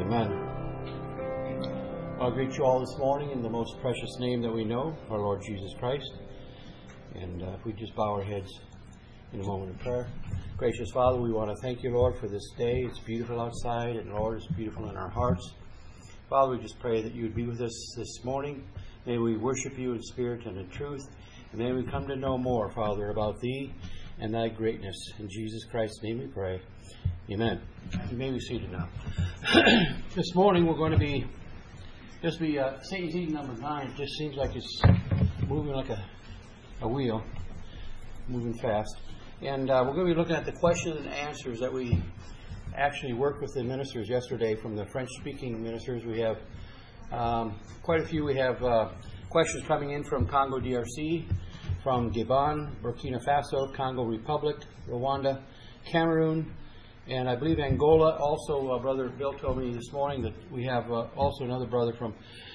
Amen. I'll greet you all this morning in the most precious name that we know, our Lord Jesus Christ. And if we just bow our heads in a moment of prayer. Gracious Father, we want to thank you, Lord, for this day. It's beautiful outside, and Lord, it's beautiful in our hearts. Father, we just pray that you would be with us this morning. May we worship you in spirit and in truth. And may we come to know more, Father, about thee and thy greatness. In Jesus Christ's name we pray. Amen. You may be seated now. This morning we're going to be Satan's Eden number 9. It just seems like it's moving like a wheel, moving fast. And we're going to be looking at the questions and answers that we actually worked with the ministers yesterday from the French-speaking ministers. We have quite a few. We have questions coming in from Congo DRC, from Gabon, Burkina Faso, Congo Republic, Rwanda, Cameroon, and I believe Angola. Also, Brother Bill told me this morning that we have also another brother from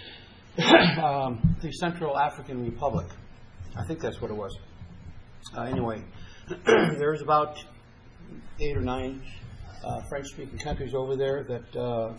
the Central African Republic. I think that's what it was. Anyway, there's about 8 or 9 French-speaking countries over there that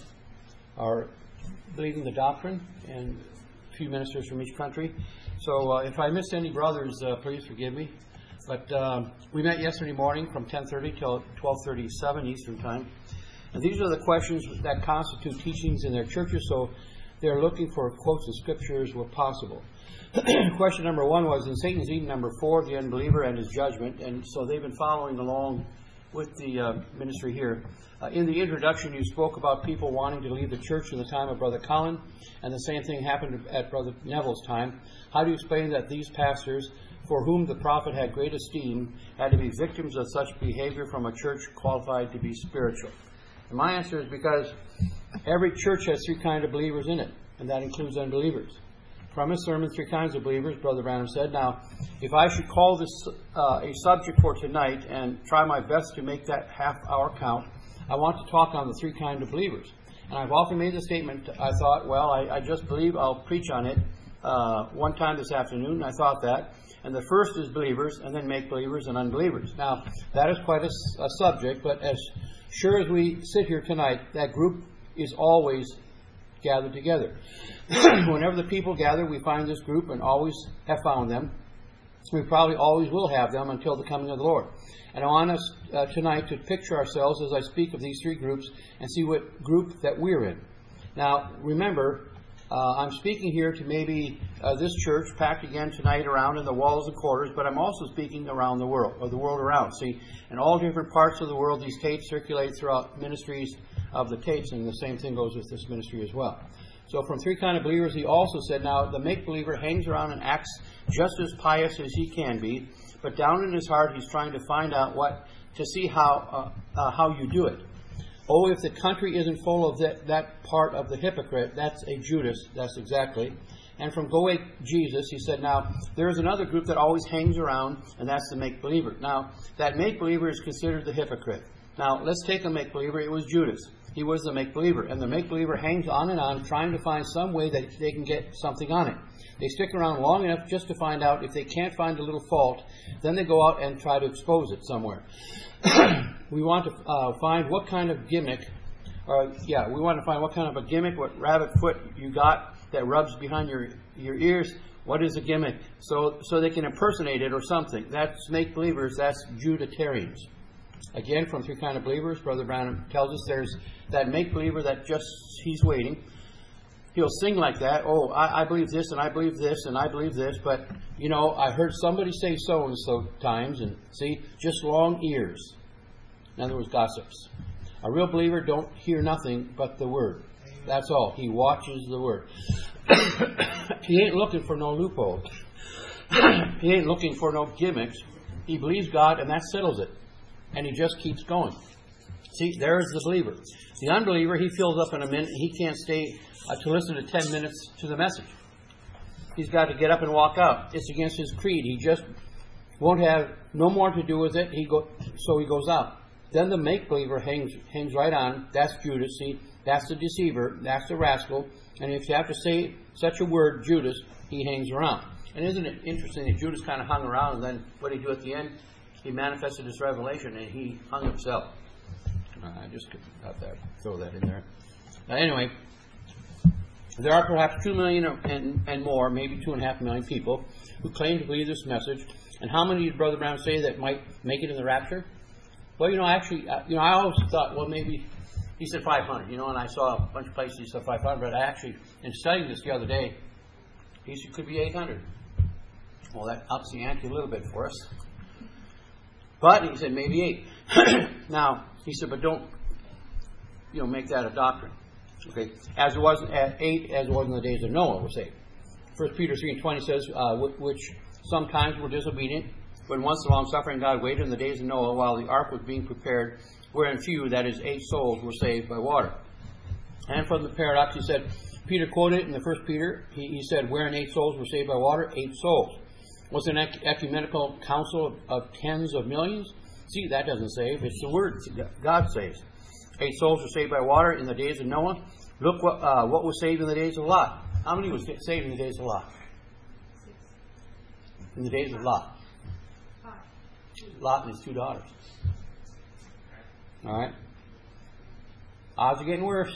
are believing the doctrine, and a few ministers from each country. So if I missed any brothers, please forgive me. But we met yesterday morning from 10:30 till 12:37 Eastern Time. And these are the questions that constitute teachings in their churches, so they're looking for quotes of scriptures where possible. Question number 1 was in Satan's Eden number 4, the unbeliever and his judgment. And so they've been following along with the ministry here. In the introduction, you spoke about people wanting to leave the church in the time of Brother Colin, and the same thing happened at Brother Neville's time. How do you explain that these pastors, for whom the prophet had great esteem, had to be victims of such behavior from a church qualified to be spiritual? And my answer is because every church has 3 kinds of believers in it, and that includes unbelievers. From his sermon, 3 kinds of believers, Brother Branham said. Now, if I should call this a subject for tonight and try my best to make that half-hour count, I want to talk on the 3 kinds of believers. And I've often made the statement, I thought, well, I just believe I'll preach on it one time this afternoon, and I thought that. And the first is believers, and then make believers and unbelievers. Now, that is quite a subject, but as sure as we sit here tonight, that group is always gathered together. Whenever the people gather, we find this group and always have found them. We probably always will have them until the coming of the Lord. And I want us tonight to picture ourselves as I speak of these 3 groups and see what group that we're in. Now, remember, I'm speaking here to maybe this church packed again tonight around in the walls and quarters, but I'm also speaking around the world, or the world around. See, in all different parts of the world, these tapes circulate throughout ministries of the tapes, and the same thing goes with this ministry as well. So from 3 kinds of believers, he also said, now, the make-believer hangs around and acts just as pious as he can be, but down in his heart, he's trying to find out to see how you do it. Oh, if the country isn't full of that part of the hypocrite, that's a Judas, that's exactly. And from Go Away Jesus, he said, now, there's another group that always hangs around, and that's the make-believer. Now, that make-believer is considered the hypocrite. Now, let's take a make-believer. It was Judas. He was the make-believer. And the make-believer hangs on and on, trying to find some way that they can get something on it. They stick around long enough just to find out. If they can't find a little fault, then they go out and try to expose it somewhere. We want to find what kind of gimmick, we want to find what kind of a gimmick, what rabbit foot you got that rubs behind your ears. What is a gimmick? So they can impersonate it or something. That's make-believers. That's Judatarians. Again, from 3 kinds of believers, Brother Branham tells us there's that make-believer that just, he's waiting. He'll sing like that. Oh, I believe this, and I believe this, and I believe this, but, I heard somebody say so-and-so times, and see, just long ears. In other words, gossips. A real believer don't hear nothing but the Word. That's all. He watches the Word. He ain't looking for no loopholes. He ain't looking for no gimmicks. He believes God, and that settles it. And he just keeps going. See, there's the believer. The unbeliever, he fills up in a minute. He can't stay to listen to 10 minutes to the message. He's got to get up and walk out. It's against his creed. He just won't have no more to do with it. So he goes out. Then the make-believer hangs right on. That's Judas. See, that's the deceiver. That's the rascal. And if you have to say such a word, Judas, he hangs around. And isn't it interesting that Judas kind of hung around, and then what did he do at the end? He manifested his revelation, and he hung himself. I just throw that in there. Anyway, there are perhaps 2 million and more, maybe 2.5 million people who claim to believe this message. And how many did Brother Brown say that might make it in the rapture? Well, actually, I always thought, well, maybe he said 500, and I saw a bunch of places he said 500, but I actually, in studying this the other day, he said it could be 800. Well, that ups the ante a little bit for us. But he said maybe 8. Now, he said, but don't, make that a doctrine. Okay, as it was at 8, as it was in the days of Noah, we'll say. 1 Peter 3:20 says, which sometimes were disobedient, when once the long-suffering God waited in the days of Noah while the ark was being prepared, wherein few, that is 8 souls, were saved by water. And from the paradox, he said, Peter quoted in the 1 Peter, he said, wherein 8 souls were saved by water, 8 souls. Was an ecumenical council of tens of millions? See, that doesn't save. It's the word God saves. 8 souls were saved by water in the days of Noah. Look what was saved in the days of Lot. How many was saved in the days of Lot? In the days of Lot. Lot and his 2 daughters. All right. Odds are getting worse.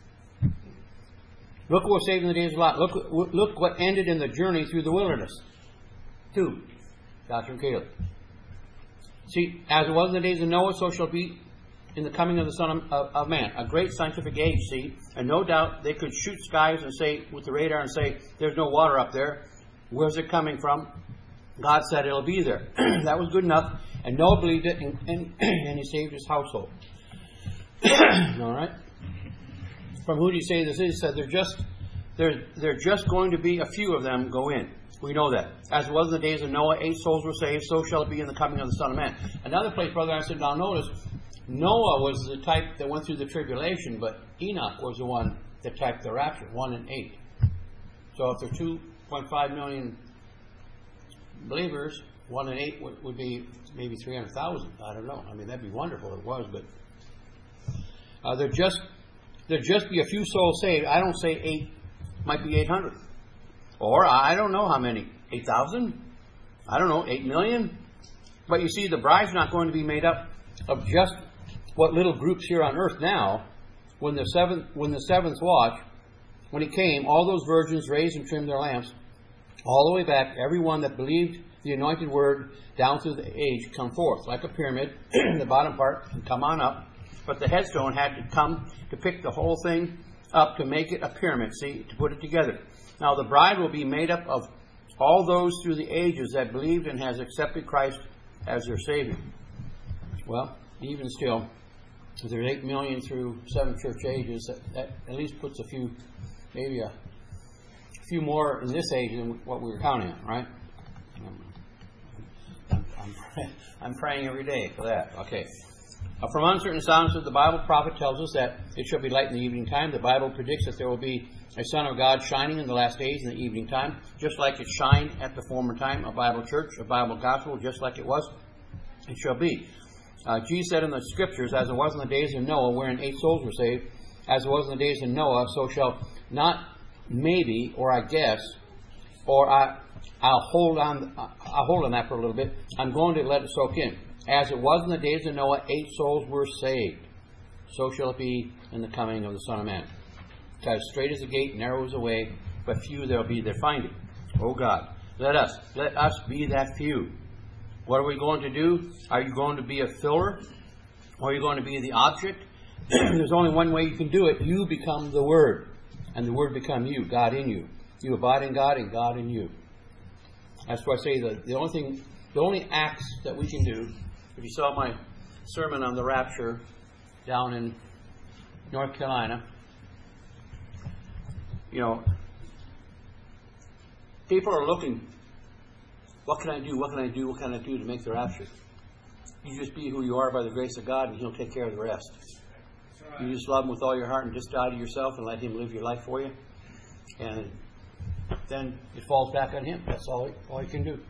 Look what was saved in the days of Lot. Look what ended in the journey through the wilderness. 2. Joshua and Caleb. See, as it was in the days of Noah, so shall it be in the coming of the Son of Man. A great scientific age, see, and no doubt they could shoot skies and say, with the radar, and say, there's no water up there. Where's it coming from? God said it'll be there. That was good enough, and Noah believed it, and he saved his household. All right. From who do you say this is? He said they're just going to be a few of them go in. We know that. As it was in the days of Noah, 8 souls were saved, so shall it be in the coming of the Son of Man. Another place, Brother, I said, now notice, Noah was the type that went through the tribulation, but Enoch was the one that typed the rapture, 1 and 8. So if there are 2.5 million believers, 1 and 8 would be maybe 300,000. I don't know. I mean, that'd be wonderful if it was, but there'd just be a few souls saved. I don't say 8, might be 800. Or, I don't know how many. 8,000? I don't know, 8 million? But you see, the bride's not going to be made up of just what little groups here on earth now. When the seventh watch, when it came, all those virgins raised and trimmed their lamps, all the way back, everyone that believed the anointed word down through the age come forth, like a pyramid, the bottom part can come on up, but the headstone had to come to pick the whole thing up to make it a pyramid, see, to put it together. Now the bride will be made up of all those through the ages that believed and has accepted Christ as their Savior. Well, even still, if there's 8 million through 7 church ages, that at least puts maybe a few more in this age than what we were counting on, right? I'm praying every day for that. Okay. From uncertain sounds of the Bible, prophet tells us that it shall be light in the evening time. The Bible predicts that there will be a Son of God shining in the last days in the evening time, just like it shined at the former time, a Bible church, a Bible gospel, just like it was, it shall be. Jesus said in the Scriptures, as it was in the days of Noah, wherein 8 souls were saved, as it was in the days of Noah, so shall not maybe, or I guess, or I'll hold on that for a little bit. I'm going to let it soak in. As it was in the days of Noah, 8 souls were saved. So shall it be in the coming of the Son of Man. Because straight is the gate, narrow is the way, but few there will be that find it. Oh God, let us be that few. What are we going to do? Are you going to be a filler? Or are you going to be the object? There's only one way you can do it. You become the Word. And the Word become you, God in you. You abide in God and God in you. That's why I say that the only acts that we can do, if you saw my sermon on the rapture down in North Carolina, people are looking, what can I do? What can I do? What can I do to make the rapture? You just be who you are by the grace of God, and He'll take care of the rest. Right. You just love Him with all your heart and just die to yourself and let Him live your life for you. And then it falls back on Him. That's all He can do.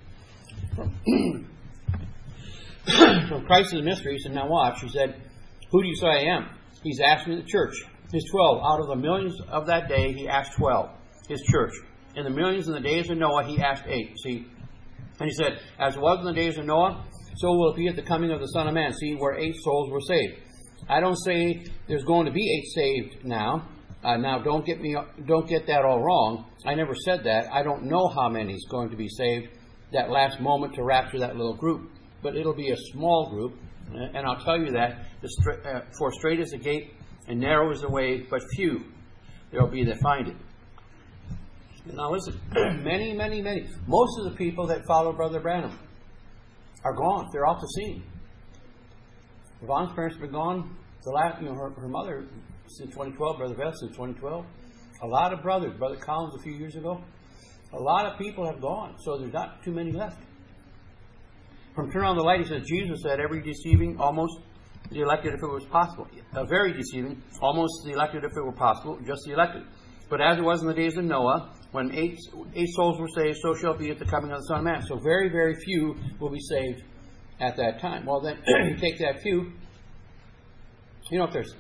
From Christ is a mystery, he said, now watch. He said, who do you say I am? He's asking the church. His 12. Out of the millions of that day, He asked 12. His church. In the millions in the days of Noah, He asked 8. See? And He said, as it was in the days of Noah, so will it be at the coming of the Son of Man. See, where 8 souls were saved. I don't say there's going to be 8 saved now. Now, don't get that all wrong. I never said that. I don't know how many is going to be saved that last moment to rapture that little group. But it'll be a small group. And I'll tell you that, for straight is the gate and narrow is the way, but few there will be that find it. Now listen, many, most of the people that follow Brother Branham are gone. They're off the scene. Yvonne's parents have been gone. Her mother since 2012, Brother Beth since 2012. A lot of brothers, Brother Collins a few years ago. A lot of people have gone, so there's not too many left. From Turn on the Light, he says, Jesus said, every deceiving, almost the elected if it was possible. Very deceiving, almost the elected if it were possible, just the elected. But as it was in the days of Noah, when eight souls were saved, so shall it be at the coming of the Son of Man. So very, very few will be saved at that time. Well, then, you take that few, if there's,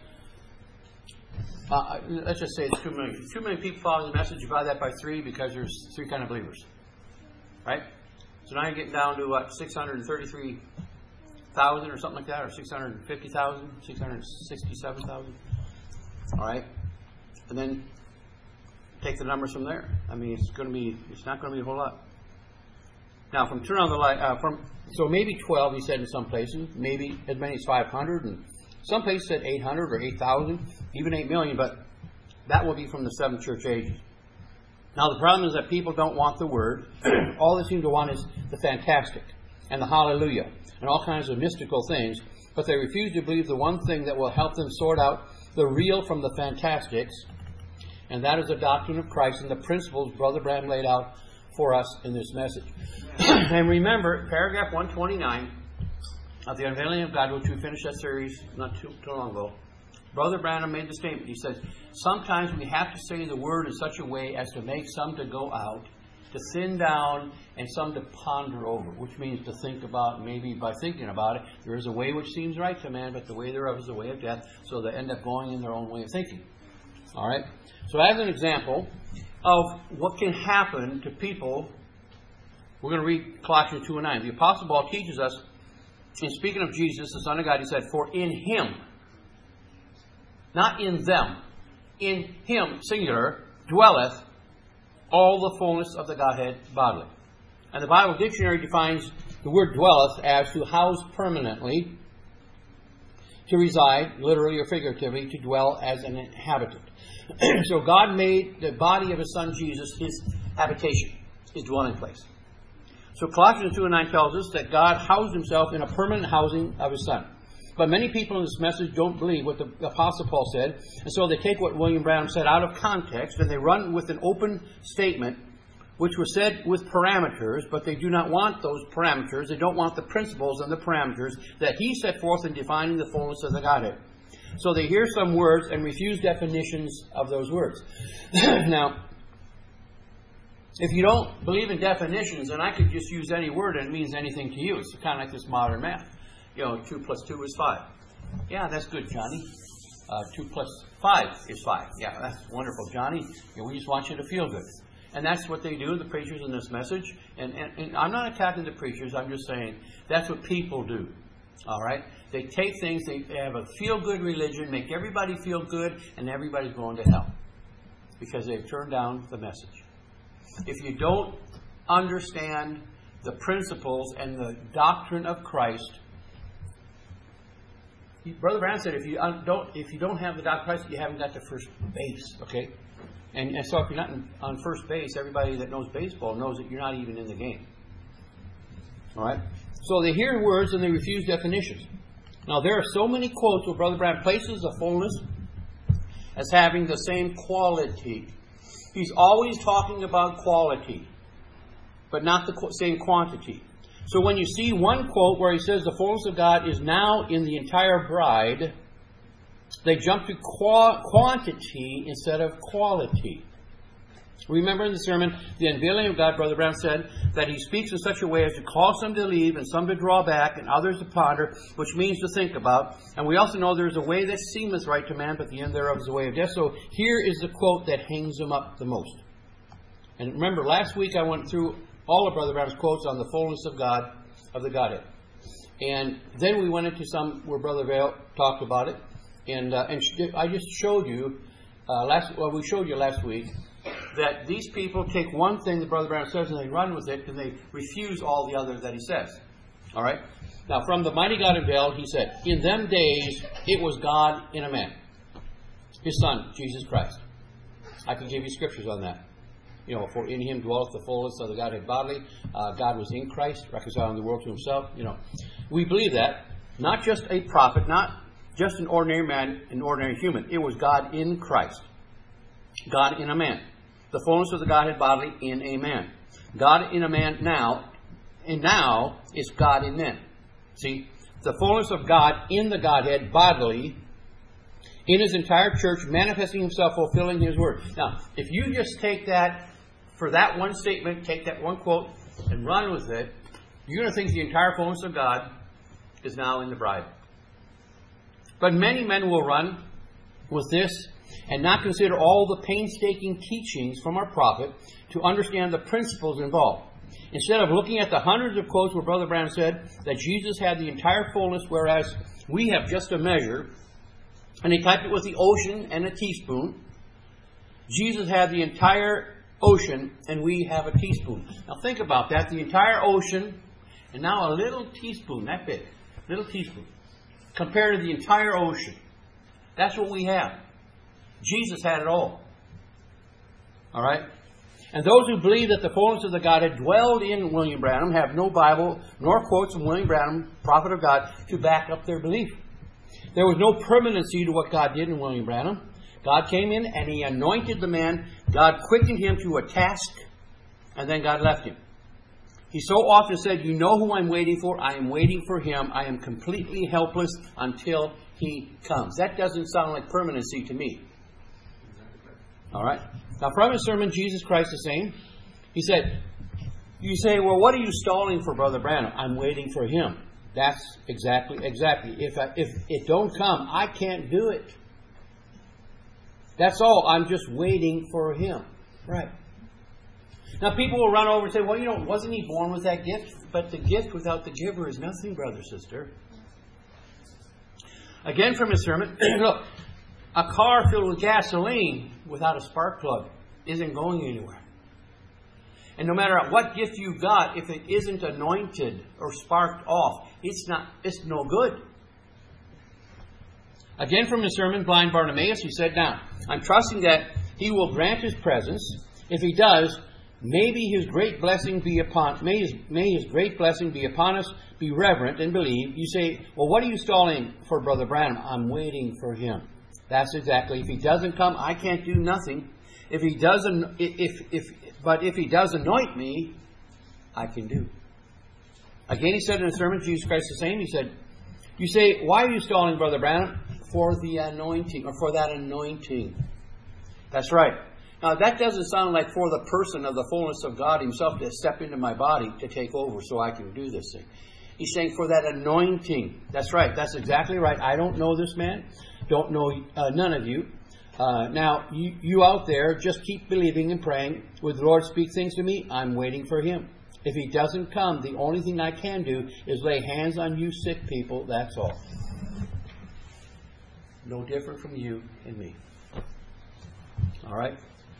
let's just say it's 2 million. If 2 million people follow the message, you divide that by 3 because there's 3 kind of believers. Right? So now you're getting down to, 633,000 or something like that, or 650,000, 667,000. All right? And then take the numbers from there. I mean, it's not going to be a whole lot. Now, from Turn on the Light, so maybe 12, he said in some places, maybe as many as 500, and some places said 800 or 8,000, even 8 million, but that will be from the 7 church ages. Now, the problem is that people don't want the Word. All they seem to want is the fantastic and the hallelujah and all kinds of mystical things, but they refuse to believe the one thing that will help them sort out the real from the fantastics, and that is the doctrine of Christ and the principles Brother Branham laid out for us in this message. And remember, paragraph 129 of the Unveiling of God, which we finished that series not too long ago, Brother Branham made the statement. He said, sometimes we have to say the Word in such a way as to make some to go out, to thin down, and some to ponder over, which means to think about. Maybe by thinking about it, there is a way which seems right to man, but the way thereof is the way of death, so they end up going in their own way of thinking. All right? So as an example of what can happen to people, we're going to read Colossians 2:9. The Apostle Paul teaches us, in speaking of Jesus, the Son of God, he said, for in Him, not in them, in Him, singular, dwelleth all the fullness of the Godhead bodily. And the Bible Dictionary defines the word dwelleth as to house permanently, to reside, literally or figuratively, to dwell as an inhabitant. So God made the body of His Son Jesus His habitation, His dwelling place. So Colossians 2:9 tells us that God housed Himself in a permanent housing of His Son. But many people in this message don't believe what the Apostle Paul said, and so they take what William Branham said out of context, and they run with an open statement, which was said with parameters, but they do not want those parameters. They don't want the principles and the parameters that he set forth in defining the fullness of the Godhead. So they hear some words and refuse definitions of those words. Now, if you don't believe in definitions, then I could just use any word and it means anything to you. It's kind of like this modern math. 2 plus 2 is 5. Yeah, that's good, Johnny. 2 plus 5 is 5. Yeah, that's wonderful, Johnny. We just want you to feel good. And that's what they do, the preachers in this message. And I'm not attacking the preachers. I'm just saying that's what people do. All right? They take things, they have a feel-good religion, make everybody feel good, and everybody's going to hell. Because they've turned down the message. If you don't understand the principles and the doctrine of Christ, Brother Branham said, if you don't have the doctrine of Christ, you haven't got to first base. Okay? And so if you're not on first base, everybody that knows baseball knows that you're not even in the game. All right? So they hear words and they refuse definitions. Now there are so many quotes where Brother Branham places the fullness as having the same quality. He's always talking about quality, but not the same quantity. So when you see one quote where he says the fullness of God is now in the entire bride, they jump to quantity instead of quality. Remember in the sermon, the Unveiling of God, Brother Branham said that He speaks in such a way as to cause some to believe and some to draw back and others to ponder, which means to think about. And we also know there's a way that seemeth right to man, but the end thereof is the way of death. So here is the quote that hangs them up the most. And remember, last week I went through all of Brother Branham's quotes on the fullness of God, of the Godhead. And then we went into some where Brother Vail talked about it. And I just showed you we showed you last week that these people take one thing that Brother Branham says and they run with it and they refuse all the other that he says. All right? Now, from the mighty God unveiled, he said, in them days it was God in a man, His Son, Jesus Christ. I can give you scriptures on that. For in Him dwelleth the fullness of the Godhead bodily. God was in Christ, reconciling the world to Himself. We believe that. Not just a prophet, not just an ordinary man, an ordinary human. It was God in Christ. God in a man. The fullness of the Godhead bodily in a man. God in a man now, and now is God in men. See, the fullness of God in the Godhead bodily, in His entire church, manifesting Himself, fulfilling His word. Now, if you just take that, for that one statement, take that one quote, and run with it, you're going to think the entire fullness of God is now in the bride. But many men will run with this and not consider all the painstaking teachings from our prophet to understand the principles involved. Instead of looking at the hundreds of quotes where Brother Branham said that Jesus had the entire fullness, whereas we have just a measure, and he typed it with the ocean and a teaspoon. Jesus had the entire ocean, and we have a teaspoon. Now think about that. The entire ocean, and now a little teaspoon, that big. Little teaspoon. Compared to the entire ocean. That's what we have. Jesus had it all. All right? And those who believe that the fullness of the Godhead dwelled in William Branham have no Bible nor quotes from William Branham, prophet of God, to back up their belief. There was no permanency to what God did in William Branham. God came in and He anointed the man. God quickened him to a task, and then God left him. He so often said, you know who I'm waiting for? I am waiting for Him. I am completely helpless until He comes. That doesn't sound like permanency to me. All right? Now, from his sermon, Jesus Christ the same, he said, you say, well, what are you stalling for, Brother Branham? I'm waiting for Him. That's exactly. If it don't come, I can't do it. That's all. I'm just waiting for Him. Right. Now, people will run over and say, well, wasn't He born with that gift? But the gift without the giver is nothing, brother, sister. Again, from his sermon, look, a car filled with gasoline without a spark plug isn't going anywhere. And no matter what gift you've got, if it isn't anointed or sparked off, it's no good. Again, from his sermon, blind Bartimaeus, he said, now, I'm trusting that He will grant His presence. If He does, maybe His great blessing be upon His great blessing be upon us. Be reverent and believe. You say, well, what are you stalling for, Brother Branham? I'm waiting for Him. That's exactly. If He doesn't come, I can't do nothing. If He doesn't, but if He does anoint me, I can do. Again, he said in a sermon, Jesus Christ the same. He said, you say, why are you stalling, Brother Branham? For the anointing, or for that anointing. That's right. Now, that doesn't sound like for the person of the fullness of God Himself to step into my body to take over so I can do this thing. He's saying for that anointing. That's right. That's exactly right. I don't know this man. Don't know none of you. Now, you out there, just keep believing and praying. Would the Lord speak things to me? I'm waiting for Him. If He doesn't come, the only thing I can do is lay hands on you sick people. That's all. No different from you and me. All right?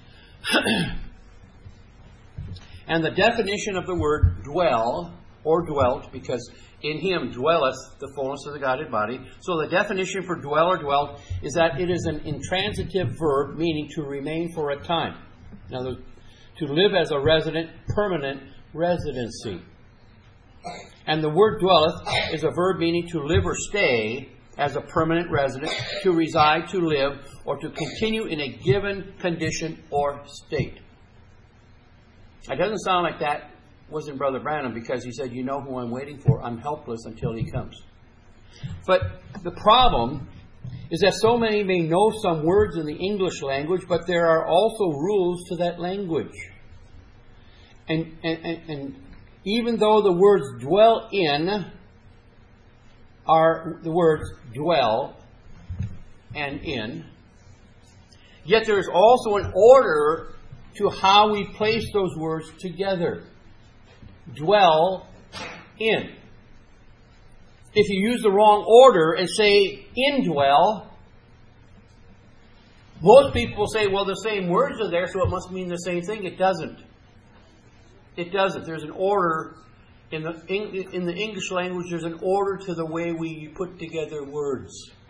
And the definition of the word dwell, or dwelt, because in Him dwelleth the fullness of the Godhead body. So the definition for dwell or dwelt is that it is an intransitive verb, meaning to remain for a time. In other words, to live as a resident, permanent residency. And the word dwelleth is a verb meaning to live or stay as a permanent resident, to reside, to live, or to continue in a given condition or state. It doesn't sound like that was in Brother Branham, because he said, you know who I'm waiting for. I'm helpless until He comes. But the problem is that so many may know some words in the English language, but there are also rules to that language. And even though the words dwell in are the words dwell and in, yet there is also an order to how we place those words together. Dwell in. If you use the wrong order and say indwell, Most people will say, well, the same words are there, so it must mean the same thing. It doesn't. It doesn't. There's an order in the English language. There's an order to the way we put together words.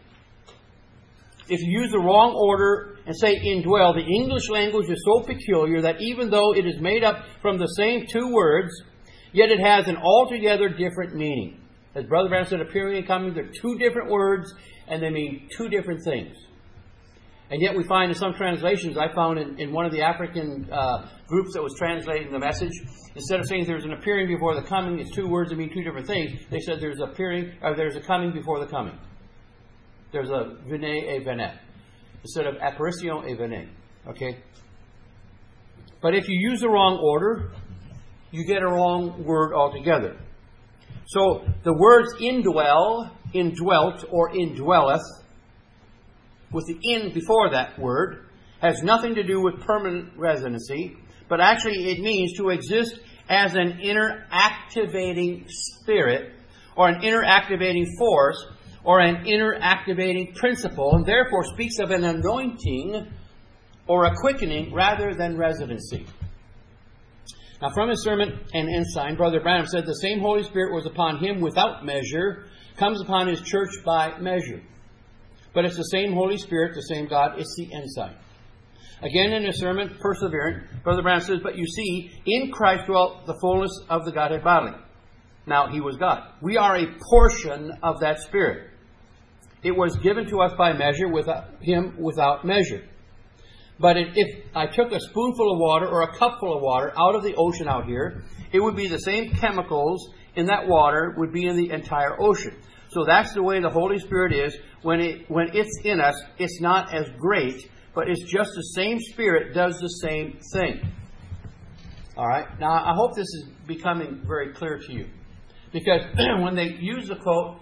If you use the wrong order and say indwell, the English language is so peculiar that even though it is made up from the same two words, yet it has an altogether different meaning. As Brother Branham said, appearing and coming, they're two different words and they mean two different things. And yet we find in some translations, I found in one of the African groups that was translating the message, instead of saying there's an appearing before the coming, it's two words that mean two different things, they said there's a coming before the coming. There's a venez et venait. Instead of apparition et venez. Okay? But if you use the wrong order, you get a wrong word altogether. So the words indwell, indwelt, or indwelleth, with the in before that word, has nothing to do with permanent residency, but actually it means to exist as an inner activating spirit, or an inner activating force, or an inner activating principle, and therefore speaks of an anointing or a quickening rather than residency. Now, from his sermon and ensign, Brother Branham said the same Holy Spirit was upon him without measure, comes upon his church by measure. But it's the same Holy Spirit, the same God, it's the ensign. Again, in his sermon, Perseverant, Brother Branham says, but you see, in Christ dwelt the fullness of the Godhead bodily. Now, he was God. We are a portion of that Spirit. It was given to us by measure, without measure. But if I took a spoonful of water or a cupful of water out of the ocean out here, it would be the same chemicals in that water would be in the entire ocean. So that's the way the Holy Spirit is. When it's in us, it's not as great, but it's just the same Spirit does the same thing. All right? Now, I hope this is becoming very clear to you. Because when they use the quote,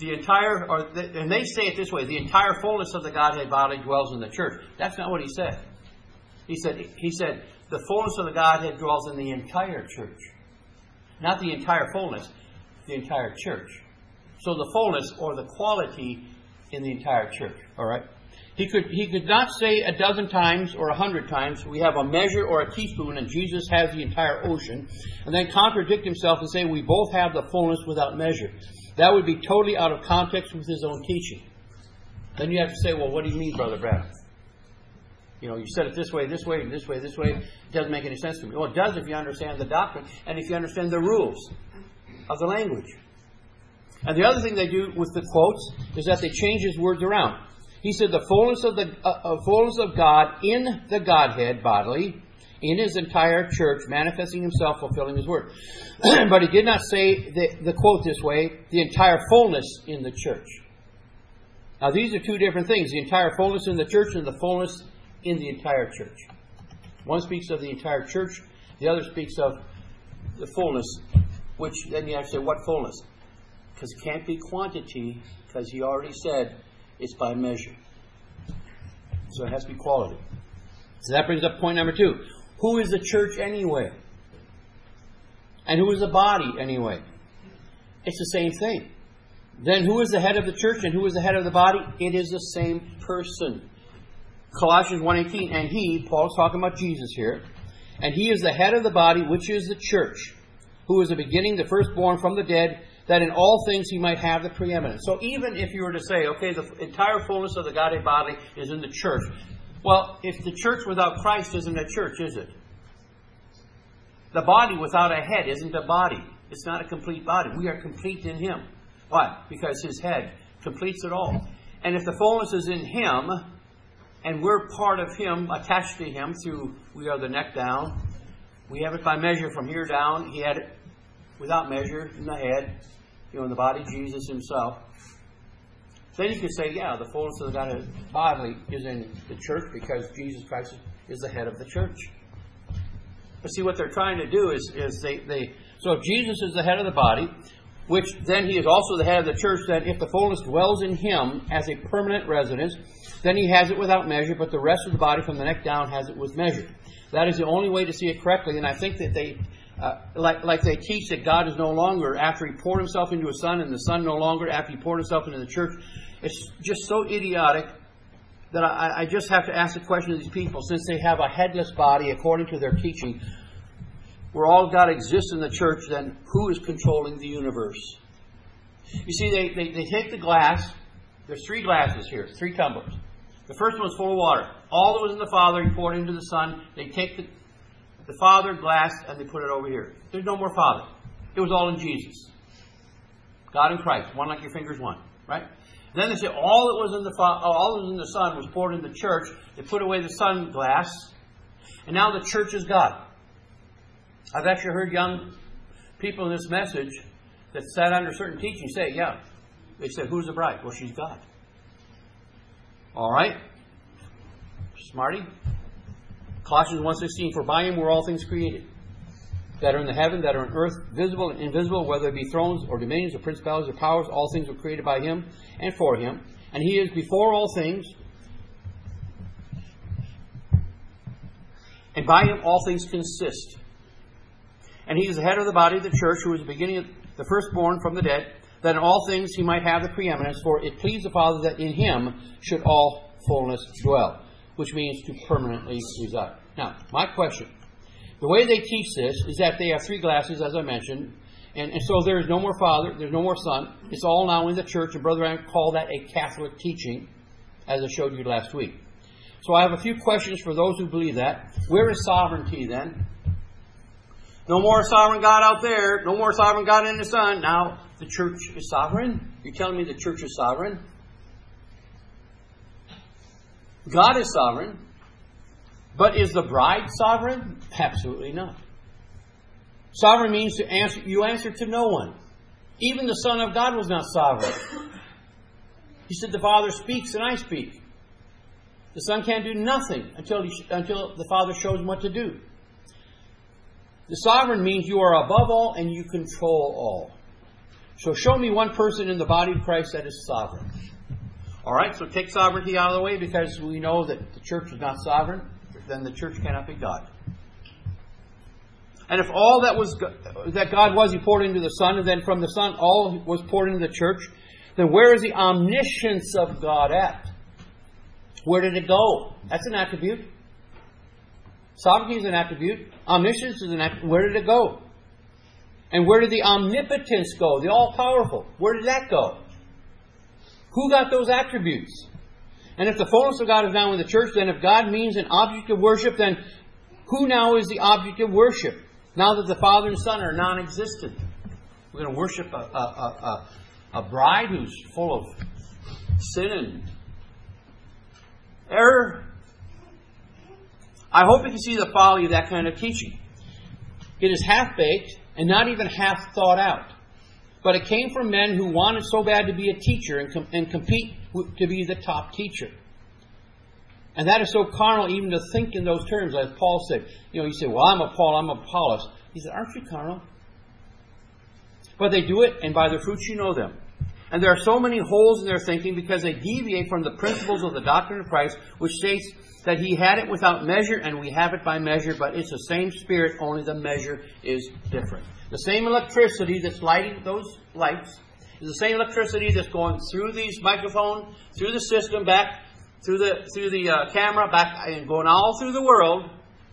and they say it this way, the entire fullness of the Godhead bodily dwells in the church. That's not what he said. He said the fullness of the Godhead dwells in the entire church. Not the entire fullness, the entire church. So the fullness or the quality in the entire church. All right? He could not say a dozen times or 100 times, we have a measure or a teaspoon and Jesus has the entire ocean, and then contradict himself and say we both have the fullness without measure. That would be totally out of context with his own teaching. Then you have to say, well, what do you mean, Brother Branham? You know, you said it this way, this way, this way, this way. It doesn't make any sense to me. Well, it does if you understand the doctrine and if you understand the rules of the language. And the other thing they do with the quotes is that they change his words around. He said the fullness of God in the Godhead bodily, in his entire church, manifesting himself, fulfilling his word. But he did not say the quote this way, the entire fullness in the church. Now these are two different things, the entire fullness in the church and the fullness in the entire church. One speaks of the entire church, the other speaks of the fullness, which then you have to say, what fullness? Because it can't be quantity, because he already said it's by measure. So it has to be quality. So that brings up point number 2. Who is the church anyway? And who is the body anyway? It's the same thing. Then who is the head of the church and who is the head of the body? It is the same person. Colossians 1:18, and he, Paul's talking about Jesus here, and he is the head of the body, which is the church, who is the beginning, the firstborn from the dead, that in all things he might have the preeminence. So even if you were to say, okay, the entire fullness of the Godhead bodily is in the church. Well, if the church without Christ isn't a church, is it? The body without a head isn't a body. It's not a complete body. We are complete in him. Why? Because his head completes it all. And if the fullness is in him, and we're part of him, attached to him through, we are the neck down. We have it by measure from here down. He had it without measure in the head, in the body, Jesus himself. Then you could say, yeah, the fullness of the Godhead bodily is in the church because Jesus Christ is the head of the church. But see, what they're trying to do is so if Jesus is the head of the body, which then he is also the head of the church, then if the fullness dwells in him as a permanent residence, then he has it without measure, but the rest of the body from the neck down has it with measure. That is the only way to see it correctly, and I think that they like they teach that God is no longer, after he poured himself into his Son, and the Son no longer after he poured himself into the church. It's just so idiotic that I just have to ask the question of these people, since they have a headless body according to their teaching, where all God exists in the church, then who is controlling the universe? You see, they take the glass. There's 3 glasses here, 3 tumblers. The first one's full of water. All that was in the Father, he poured into the Son. They take the Father glass and they put it over here. There's no more Father. It was all in Jesus. God in Christ. One like your fingers, one. Right? And then they say all that was in the Son was poured into the church. They put away the Son glass. And now the church is God. I've actually heard young people in this message that sat under certain teaching say, yeah. They said, who's the bride? Well, she's God. All right. Smarty. Colossians 1:16, for by him were all things created, that are in the heaven, that are on earth, visible and invisible, whether it be thrones or dominions or principalities or powers, all things were created by him and for him. And he is before all things. And by him all things consist. And he is the head of the body of the church, who is the beginning of the firstborn from the dead, that in all things he might have the preeminence, for it pleased the Father that in him should all fullness dwell, which means to permanently reside. Now, my question. The way they teach this is that they have 3 glasses, as I mentioned, and so there is no more Father, there's no more Son. It's all now in the church, and Brother Branham called that a Catholic teaching, as I showed you last week. So I have a few questions for those who believe that. Where is sovereignty then? No more sovereign God out there. No more sovereign God in the Son. Now, the church is sovereign? You're telling me the church is sovereign? God is sovereign. But is the bride sovereign? Absolutely not. Sovereign means to answer. You answer to no one. Even the Son of God was not sovereign. He said, the Father speaks and I speak. The Son can't do nothing until the Father shows him what to do. The sovereign means you are above all and you control all. So show me one person in the body of Christ that is sovereign. All right, so take sovereignty out of the way, because we know that the church is not sovereign. Then the church cannot be God. And if all that God was, he poured into the Son, and then from the Son all was poured into the church, then where is the omniscience of God at? Where did it go? That's an attribute. Sovereignty is an attribute. Omniscience is an attribute. Where did it go? And where did the omnipotence go? The all-powerful. Where did that go? Who got those attributes? And if the fullness of God is now in the church, then if God means an object of worship, then who now is the object of worship? Now that the Father and Son are non-existent. We're going to worship a bride who's full of sin and error. I hope you can see the folly of that kind of teaching. It is half-baked and not even half thought out. But it came from men who wanted so bad to be a teacher and compete to be the top teacher. And that is so carnal even to think in those terms. As Paul said, you say, well, I'm a Paul, I'm a Apollos. He said, aren't you carnal? But they do it, and by their fruits you know them. And there are so many holes in their thinking because they deviate from the principles of the doctrine of Christ, which states that he had it without measure and we have it by measure, but it's the same Spirit, only the measure is different. The same electricity that's lighting those lights is the same electricity that's going through these microphones, through the system, back through the camera, back and going all through the world.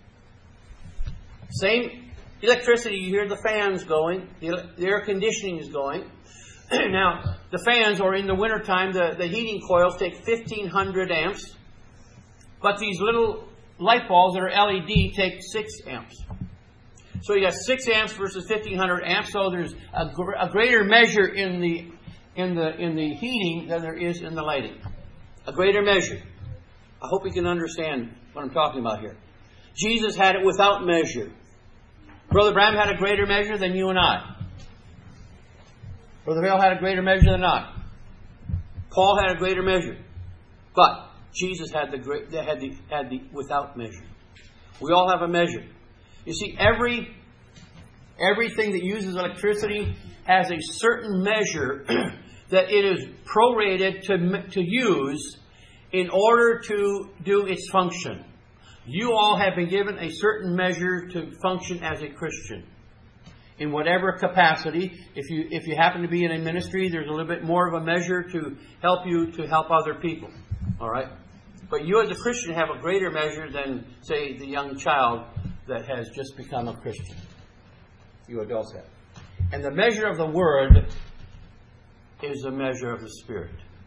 Same electricity. You hear the fans going, the air conditioning is going. Now, the fans, or in the wintertime, the heating coils take 1,500 amps. But these little light bulbs that are LED take 6 amps. So you got 6 amps versus 1,500 amps. So there's a greater measure in the heating than there is in the lighting. A greater measure. I hope you can understand what I'm talking about here. Jesus had it without measure. Brother Branham had a greater measure than you and I. Brother Hale had a greater measure than I. Paul had a greater measure. But Jesus had the without measure. We all have a measure. You see, everything that uses electricity has a certain measure that it is prorated to use in order to do its function. You all have been given a certain measure to function as a Christian. In whatever capacity. If you happen to be in a ministry, there's a little bit more of a measure to help you to help other people. All right? But you as a Christian have a greater measure than, say, the young child that has just become a Christian. You adults have. And the measure of the Word is the measure of the Spirit.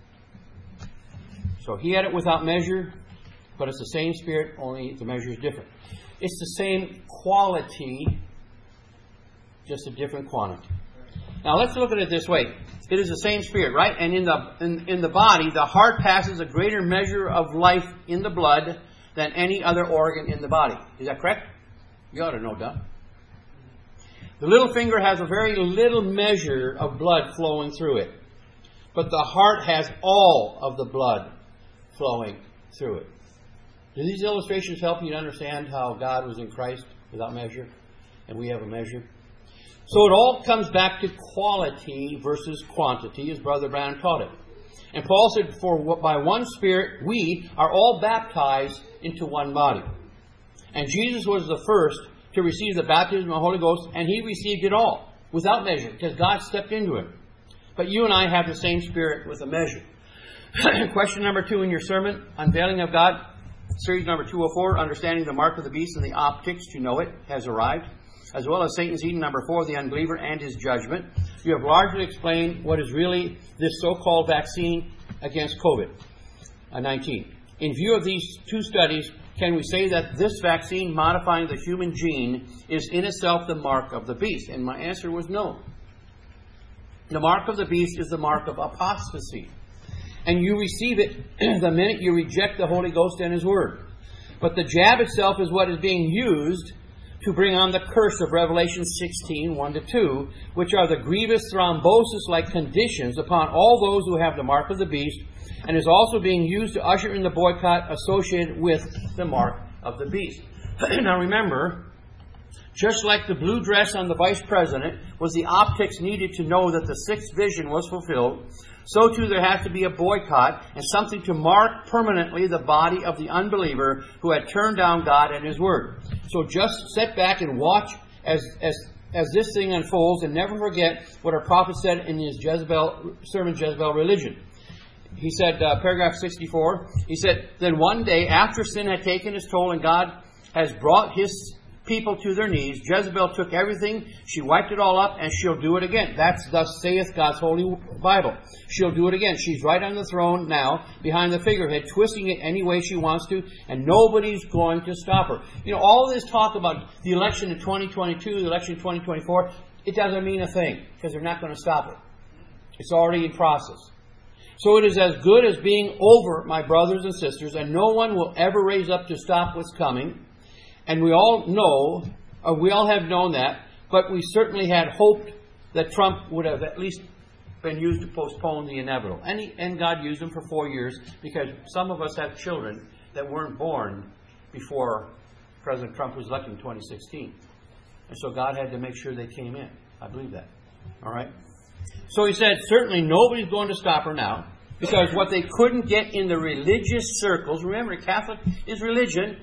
So he had it without measure, but it's the same Spirit, only the measure is different. It's the same quality, just a different quantity. Now let's look at it this way. It is the same Spirit, right? And in the body, the heart passes a greater measure of life in the blood than any other organ in the body. Is that correct? You ought to know that. The little finger has a very little measure of blood flowing through it. But the heart has all of the blood flowing through it. Do these illustrations help you to understand how God was in Christ without measure, and we have a measure? So it all comes back to quality versus quantity, as Brother Brown taught it. And Paul said, for by one Spirit we are all baptized into one body. And Jesus was the first to receive the baptism of the Holy Ghost, and he received it all without measure, because God stepped into it. But you and I have the same Spirit with a measure. Question number 2 in your sermon, Unveiling of God, series number 204, Understanding the Mark of the Beast and the Optics to Know It, has arrived, as well as Satan's Eden, number 4, the Unbeliever and his Judgment. You have largely explained what is really this so-called vaccine against COVID-19. In view of these two studies, can we say that this vaccine modifying the human gene is in itself the mark of the beast? And my answer was no. The mark of the beast is the mark of apostasy. And you receive it the minute you reject the Holy Ghost and His Word. But the jab itself is what is being used to bring on the curse of Revelation 16, 1-2, which are the grievous thrombosis-like conditions upon all those who have the mark of the beast, and is also being used to usher in the boycott associated with the mark of the beast. Now remember, just like the blue dress on the vice president was the optics needed to know that the sixth vision was fulfilled, so too there has to be a boycott and something to mark permanently the body of the unbeliever who had turned down God and His Word. So just sit back and watch as this thing unfolds, and never forget what our prophet said in his sermon, Jezebel Religion. He said, paragraph 64, he said, then one day after sin had taken its toll and God has brought His people to their knees, Jezebel took everything, she wiped it all up, and she'll do it again. That's thus saith God's Holy Bible. She'll do it again. She's right on the throne now, behind the figurehead, twisting it any way she wants to, and nobody's going to stop her. You know, all this talk about the election in 2022, the election in 2024, it doesn't mean a thing, because they're not going to stop it. It's already in process. So it is as good as being over, my brothers and sisters, and no one will ever raise up to stop what's coming. And we all know, or we all have known that, but we certainly had hoped that Trump would have at least been used to postpone the inevitable. And God used him for 4 years, because some of us have children that weren't born before President Trump was elected in 2016. And so God had to make sure they came in. I believe that. All right? So he said, certainly nobody's going to stop her now, because what they couldn't get in the religious circles, remember, Catholic is religion.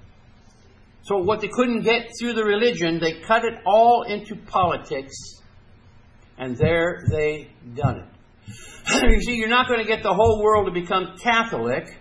So what they couldn't get through the religion, they cut it all into politics, and there they done it. You see, you're not going to get the whole world to become Catholic,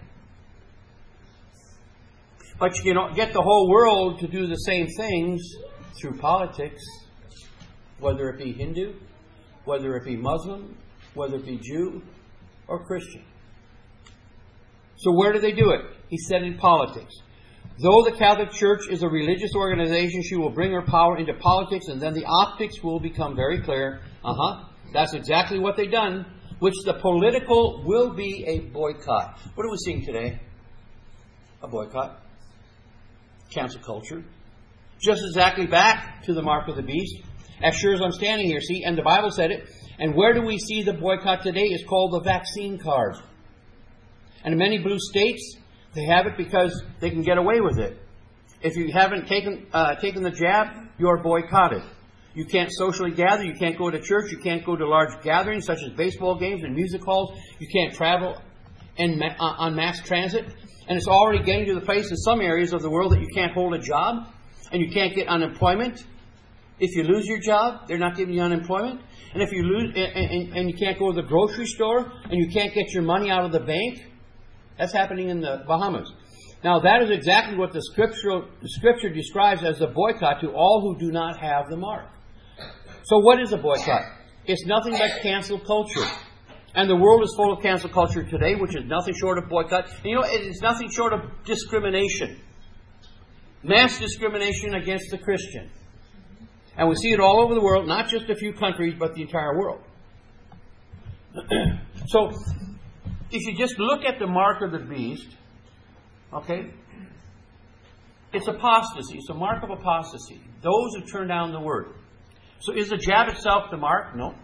but you can get the whole world to do the same things through politics, whether it be Hindu, whether it be Muslim, whether it be Jew or Christian. So where do they do it? He said in politics. Though the Catholic Church is a religious organization, she will bring her power into politics, and then the optics will become very clear. That's exactly what they've done, which the political will be a boycott. What are we seeing today? A boycott. Cancel culture. Just exactly back to the mark of the beast. As sure as I'm standing here, see, and the Bible said it. And where do we see the boycott today? It's called the vaccine card. And in many blue states, they have it because they can get away with it. If you haven't taken the jab, you're boycotted. You can't socially gather. You can't go to church. You can't go to large gatherings such as baseball games and music halls. You can't travel on mass transit. And it's already getting to the place in some areas of the world that you can't hold a job and you can't get unemployment. If you lose your job, they're not giving you unemployment. And if you lose and you can't go to the grocery store and you can't get your money out of the bank, That's happening in the Bahamas. Now, that is exactly what the Scripture describes as a boycott to all who do not have the mark. So what is a boycott? It's nothing but cancel culture. And the world is full of cancel culture today, which is nothing short of boycott. And it is nothing short of discrimination. Mass discrimination against the Christian. And we see it all over the world, not just a few countries, but the entire world. So, if you just look at the mark of the beast, okay, it's apostasy. It's a mark of apostasy. Those who turn down the word. So is the jab itself the mark? No.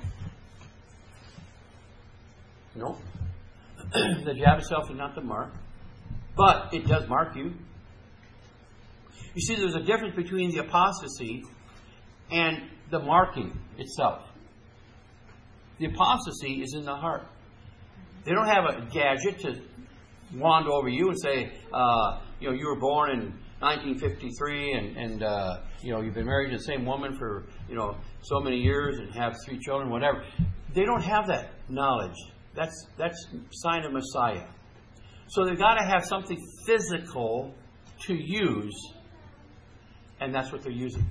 No. The jab itself is not the mark. But it does mark you. You see, there's a difference between the apostasy and the marking itself. The apostasy is in the heart. They don't have a gadget to wand over you and say, you were born in 1953 and you've been married to the same woman for, so many years and have 3 children, whatever. They don't have that knowledge. That's sign of Messiah. So they've got to have something physical to use, and that's what they're using.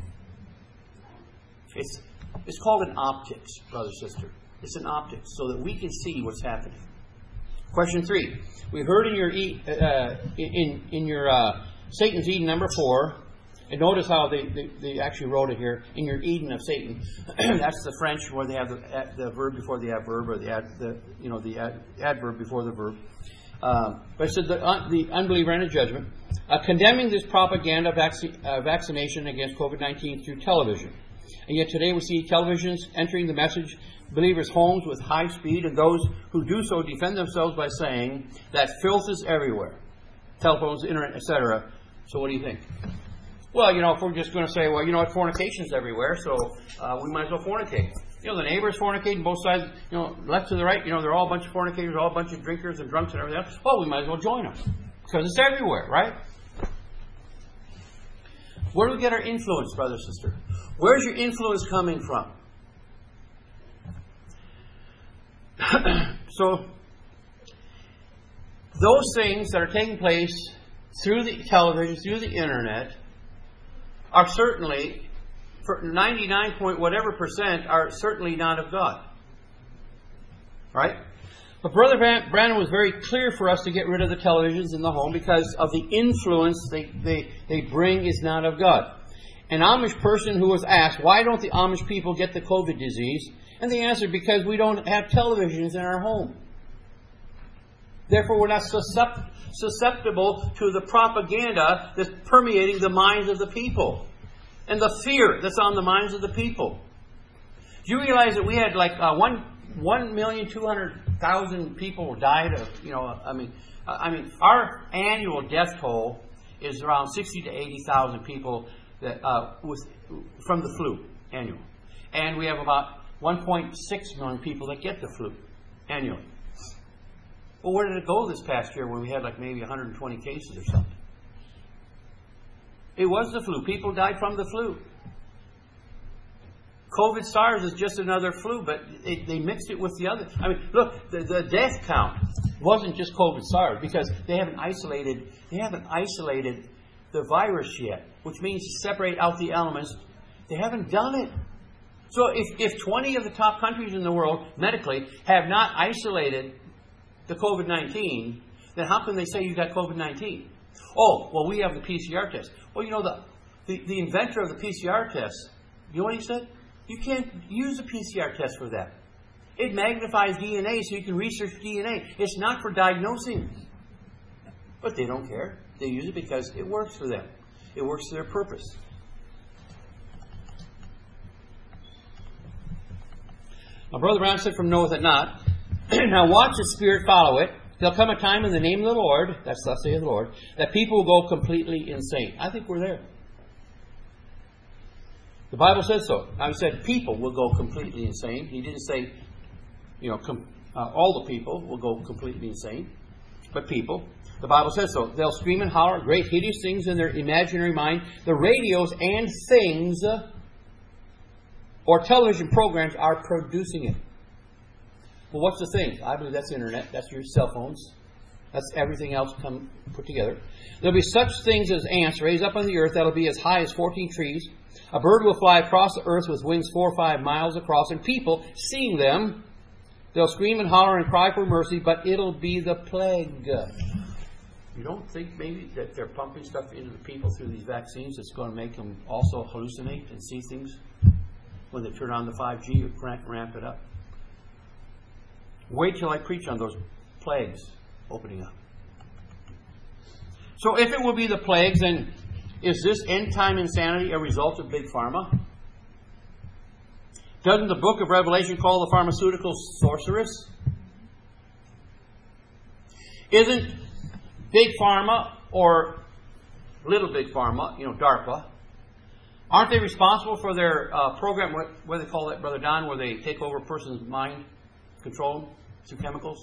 It's called an optics, brother, sister. It's an optics, so that we can see what's happening. Question 3. We heard in your Satan's Eden number 4, and notice how they actually wrote it here, in your Eden of Satan. That's the French where they have the verb before the adverb, or the adverb before the verb. But it said the unbeliever and a judgment, condemning this propaganda vaccination against COVID-19 through television. And yet today we see televisions entering the message believers' homes with high speed, and those who do so defend themselves by saying that filth is everywhere. Telephones, internet, etc. So what do you think? Well, if we're just going to say, fornication's everywhere, so we might as well fornicate. The neighbors fornicating both sides, left to the right, they're all a bunch of fornicators, all a bunch of drinkers and drunks and everything else. Well, we might as well join them. Because it's everywhere, right? Where do we get our influence, brother, sister? Where's your influence coming from? So, those things that are taking place through the television, through the internet, are certainly, for 99 point whatever %, are certainly not of God. Right? But Brother Branham was very clear for us to get rid of the televisions in the home because of the influence they bring is not of God. An Amish person who was asked, why don't the Amish people get the COVID disease? And they answered, because we don't have televisions in our home. Therefore, we're not susceptible to the propaganda that's permeating the minds of the people. And the fear that's on the minds of the people. Do you realize that we had like 1,200,000 people died of, our annual death toll is around 60 to 80,000 people that from the flu annual. And we have about 1.6 million people that get the flu annually. Well, where did it go this past year when we had like maybe 120 cases or something? It was the flu. People died from the flu. COVID SARS is just another flu, but they mixed it with the other. Look, the death count wasn't just COVID SARS because they haven't isolated the virus yet, which means to separate out the elements. They haven't done it. So if 20 of the top countries in the world, medically, have not isolated the COVID-19, then how can they say you got COVID-19? Oh, well, we have the PCR test. Well, the inventor of the PCR test, you know what he said? You can't use a PCR test for that. It magnifies DNA so you can research DNA. It's not for diagnosing. But they don't care. They use it because it works for them. It works for their purpose. My brother Brown said, from knoweth it not. Now watch the Spirit follow it. There'll come a time in the name of the Lord, that's thus saith the Lord, that people will go completely insane. I think we're there. The Bible says so. I said people will go completely insane. He didn't say, all the people will go completely insane, but people. The Bible says so. They'll scream and holler great hideous things in their imaginary mind. The radios and things or television programs are producing it. Well, what's the thing? I believe that's the internet. That's your cell phones. That's everything else put together. There'll be such things as ants raised up on the earth that'll be as high as 14 trees. A bird will fly across the earth with wings 4 or 5 miles across, and people, seeing them, they'll scream and holler and cry for mercy, but it'll be the plague. You don't think maybe that they're pumping stuff into the people through these vaccines that's going to make them also hallucinate and see things when they turn on the 5G or ramp it up? Wait till I preach on those plagues opening up. So if it will be the plagues, then is this end-time insanity a result of Big Pharma? Doesn't the book of Revelation call the pharmaceutical sorceress? Isn't Big Pharma or Little Big Pharma, DARPA, aren't they responsible for their program, what do they call that, Brother Don, where they take over a person's mind, control them through chemicals?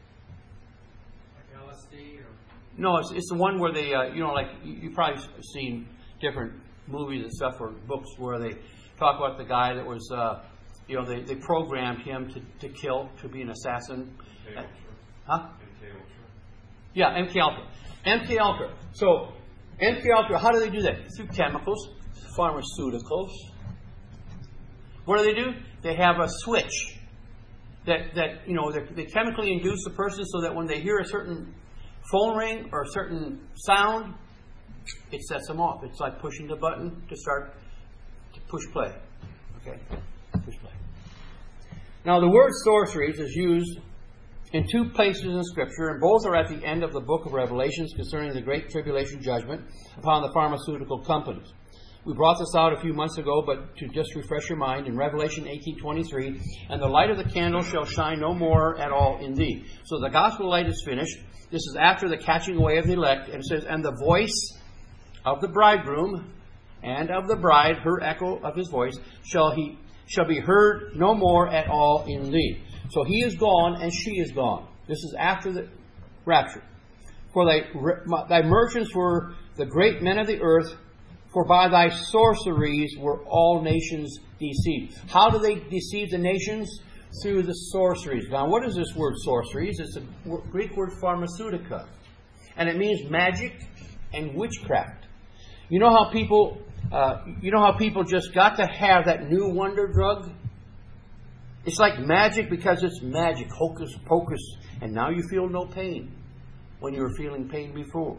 Like LSD? Or? No, it's the one where they, like you've probably seen different movies and stuff or books where they talk about the guy that was, they programmed him to kill, to be an assassin. MK Ultra. Huh? MK Ultra. Yeah, MK Ultra. MK Ultra. So, MK Ultra, how do they do that? Through chemicals, pharmaceuticals. What do? They have a switch that they chemically induce the person so that when they hear a certain phone ring or a certain sound, it sets them off. It's like pushing the button to push play. Okay? Push play. Now, the word sorceries is used in 2 places in Scripture, and both are at the end of the book of Revelations concerning the great tribulation judgment upon the pharmaceutical companies. We brought this out a few months ago, but to just refresh your mind, in Revelation 18:23, and the light of the candle shall shine no more at all in thee. So the gospel light is finished. This is after the catching away of the elect, and it says, and the voice of the bridegroom and of the bride, her echo of his voice, shall be heard no more at all in thee. So he is gone and she is gone. This is after the rapture. For thy merchants were the great men of the earth, for by thy sorceries were all nations deceived. How do they deceive the nations? Through the sorceries. Now, what is this word sorceries? It's a Greek word pharmaceutica. And it means magic and witchcraft. You know how people just got to have that new wonder drug? It's like magic because it's magic, hocus pocus, and now you feel no pain when you were feeling pain before.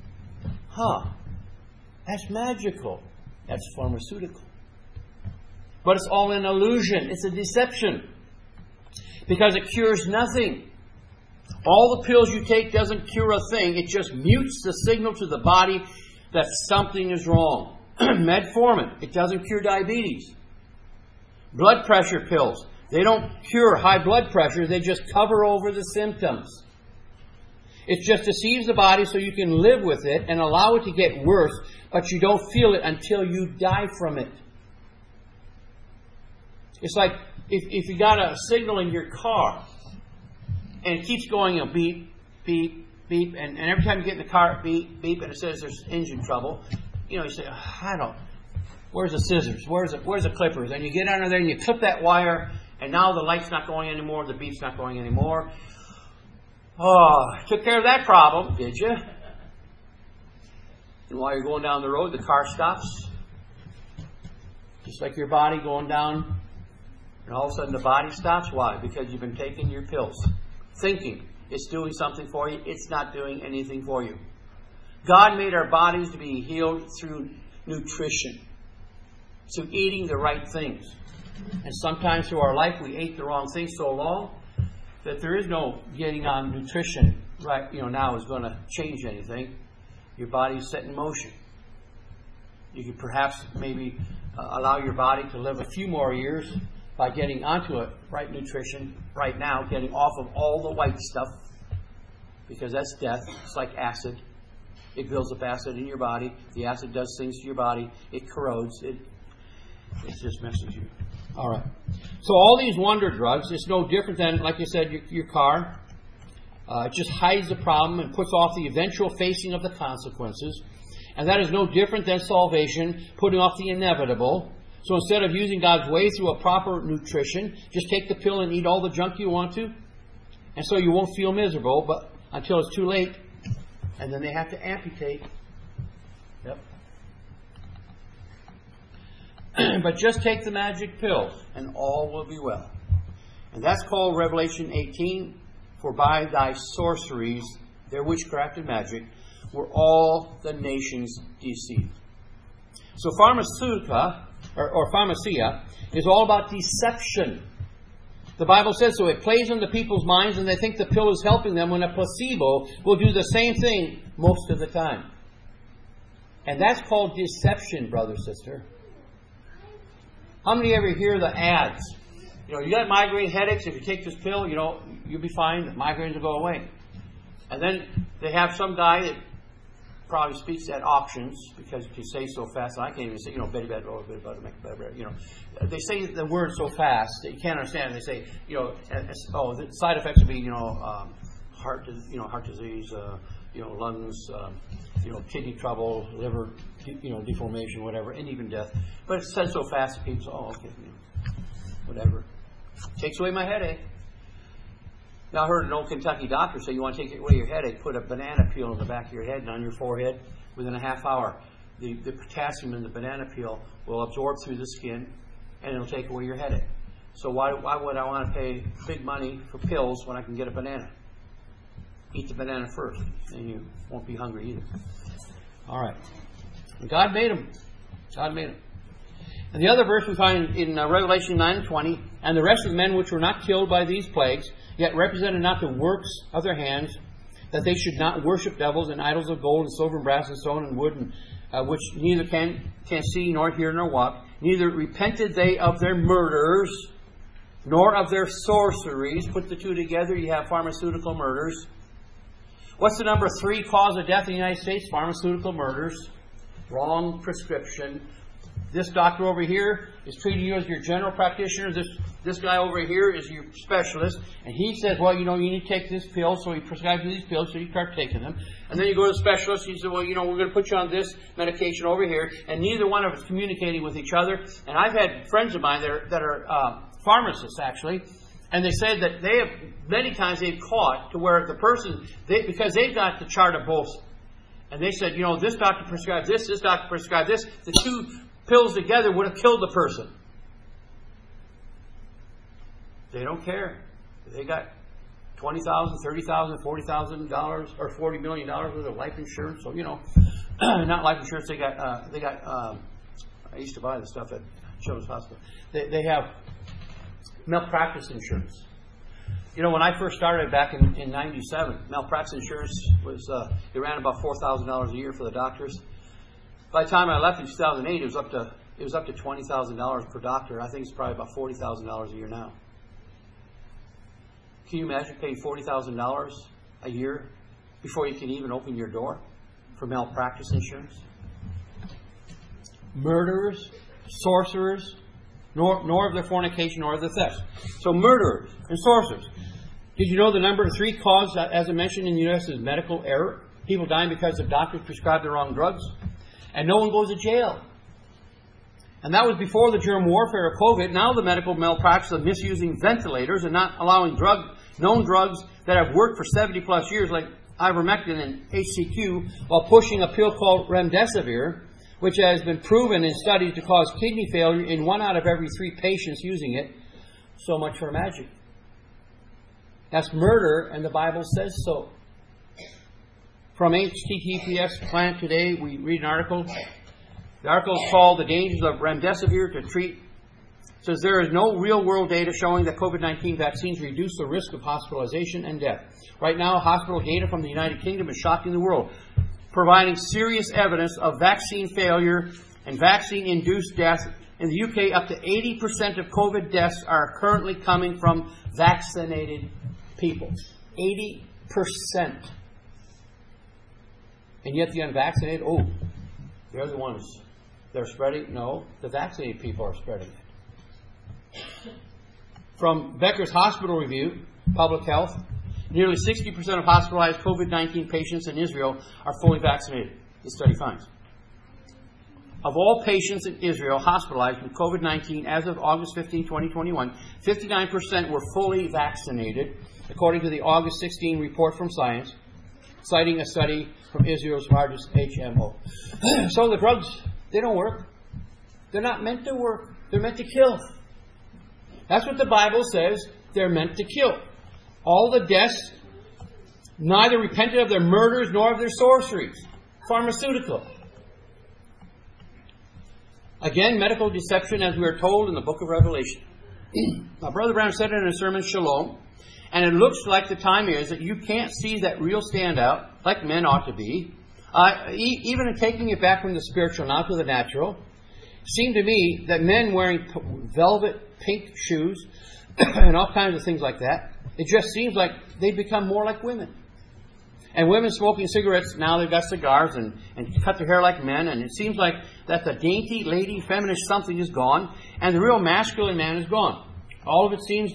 That's magical. That's pharmaceutical. But it's all an illusion. It's a deception. Because it cures nothing. All the pills you take doesn't cure a thing. It just mutes the signal to the body that something is wrong. Metformin, it doesn't cure diabetes. Blood pressure pills, they don't cure high blood pressure. They just cover over the symptoms. It just deceives the body so you can live with it and allow it to get worse, but you don't feel it until you die from it. It's like if you got a signal in your car and it keeps going, beep, beep, beep, and every time you get in the car, beep, beep, and it says there's engine trouble, you say, where's the scissors? Where's the clippers? And you get under there and you clip that wire, and now the light's not going anymore, the beep's not going anymore. Oh, took care of that problem, did you? And while you're going down the road, the car stops. Just like your body going down, and all of a sudden the body stops. Why? Because you've been taking your pills, thinking it's doing something for you. It's not doing anything for you. God made our bodies to be healed through nutrition, through eating the right things. And sometimes through our life we ate the wrong things so long that there is no getting on nutrition right now is going to change anything. Your body's set in motion. You could perhaps maybe allow your body to live a few more years by getting onto it right nutrition right now, getting off of all the white stuff, because that's death. It's like acid. It builds up acid in your body. The acid does things to your body. It corrodes. It just messes you. All right. So all these wonder drugs, it's no different than, like you said, your car. It just hides the problem and puts off the eventual facing of the consequences. And that is no different than salvation, putting off the inevitable. So instead of using God's way through a proper nutrition, just take the pill and eat all the junk you want to. And so you won't feel miserable, but until it's too late, and then they have to amputate. Yep. But just take the magic pill, and all will be well. And that's called Revelation 18, for by thy sorceries, their witchcraft and magic, were all the nations deceived. So pharmacia is all about deception. The Bible says so. It plays into people's minds and they think the pill is helping them when a placebo will do the same thing most of the time. And that's called deception, brother, sister. How many ever hear the ads? You got migraine headaches. If you take this pill, you'll be fine. The migraines will go away. And then they have some guy that probably speaks at auctions because you say so fast. I can't even say, Betty Bed, oh, Betty Bed, make better. They say the word so fast that you can't understand. They say, the side effects would be, heart disease, lungs, kidney trouble, liver, deformation, whatever, and even death. But it says so fast that people say, oh, okay, whatever. Takes away my headache. Now, I heard an old Kentucky doctor say, you want to take away your headache, put a banana peel in the back of your head and on your forehead within a half hour. The potassium in the banana peel will absorb through the skin and it'll take away your headache. So why would I want to pay big money for pills when I can get a banana? Eat the banana first, and you won't be hungry either. All right. God made them. God made them. And the other verse we find in Revelation 9:20, and the rest of the men which were not killed by these plagues, yet represented not the works of their hands, that they should not worship devils and idols of gold and silver and brass and stone and wood, and, which neither can see nor hear nor walk. Neither repented they of their murders, nor of their sorceries. Put the two together, you have pharmaceutical murders. What's the number 3 cause of death in the United States? Pharmaceutical murders. Wrong prescription. This doctor over here is treating you as your general practitioner. This guy over here is your specialist. And he says, well, you need to take this pill. So he prescribes you these pills, so you start taking them. And then you go to the specialist. He says, well, we're going to put you on this medication over here. And neither one of us is communicating with each other. And I've had friends of mine that are pharmacists, actually. And they say that they have, many times they've caught to where the person, because they've got the chart of both. And they said, this doctor prescribed this doctor prescribed this. The two pills together would have killed the person. They don't care. They got $20,000, $30,000, $40,000 or $40 million worth of life insurance. So not life insurance. They got. I used to buy the stuff at Children's Hospital. They have malpractice insurance. When I first started back in '97, malpractice insurance was they ran about $4,000 a year for the doctors. By the time I left in 2008, it was up to $20,000 per doctor. I think it's probably about $40,000 a year now. Can you imagine paying $40,000 a year before you can even open your door for malpractice insurance? Murderers, sorcerers, nor of their fornication, nor of their theft. So murderers and sorcerers. Did you know the number 3 cause, as I mentioned in the U.S., is medical error? People dying because the doctors prescribed the wrong drugs. And no one goes to jail. And that was before the germ warfare of COVID. Now the medical malpractice of misusing ventilators and not allowing known drugs that have worked for 70 plus years, like ivermectin and HCQ, while pushing a pill called remdesivir, which has been proven in studies to cause kidney failure in 1 out of every 3 patients using it. So much for magic. That's murder, and the Bible says so. From HTTPS Planet Today, we read an article. The article is called The Dangers of Remdesivir to Treat. It says there is no real-world data showing that COVID-19 vaccines reduce the risk of hospitalization and death. Right now, hospital data from the United Kingdom is shocking the world, providing serious evidence of vaccine failure and vaccine-induced death. In the UK, up to 80% of COVID deaths are currently coming from vaccinated people. 80%. And yet the unvaccinated, they're the ones that are spreading. No, the vaccinated people are spreading it. From Becker's Hospital Review, Public Health, nearly 60% of hospitalized COVID-19 patients in Israel are fully vaccinated, the study finds. Of all patients in Israel hospitalized with COVID-19 as of August 15, 2021, 59% were fully vaccinated, according to the August 16 report from Science. citing a study from Israel's largest HMO. So the drugs, they don't work. They're not meant to work. They're meant to kill. That's what the Bible says. They're meant to kill. All the deaths, neither repented of their murders nor of their sorceries. Pharmaceutical. Again, medical deception, as we are told in the book of Revelation. Now, Brother Brown said in his sermon, Shalom, and it looks like the time is that you can't see that real standout, like men ought to be. Even in taking it back from the spiritual now to the natural, it seemed to me that men wearing velvet pink shoes and all kinds of things like that, it just seems like they become more like women. And women smoking cigarettes, now they've got cigars and cut their hair like men. And it seems like that the dainty, lady, feminist something is gone. And the real masculine man is gone. All he seems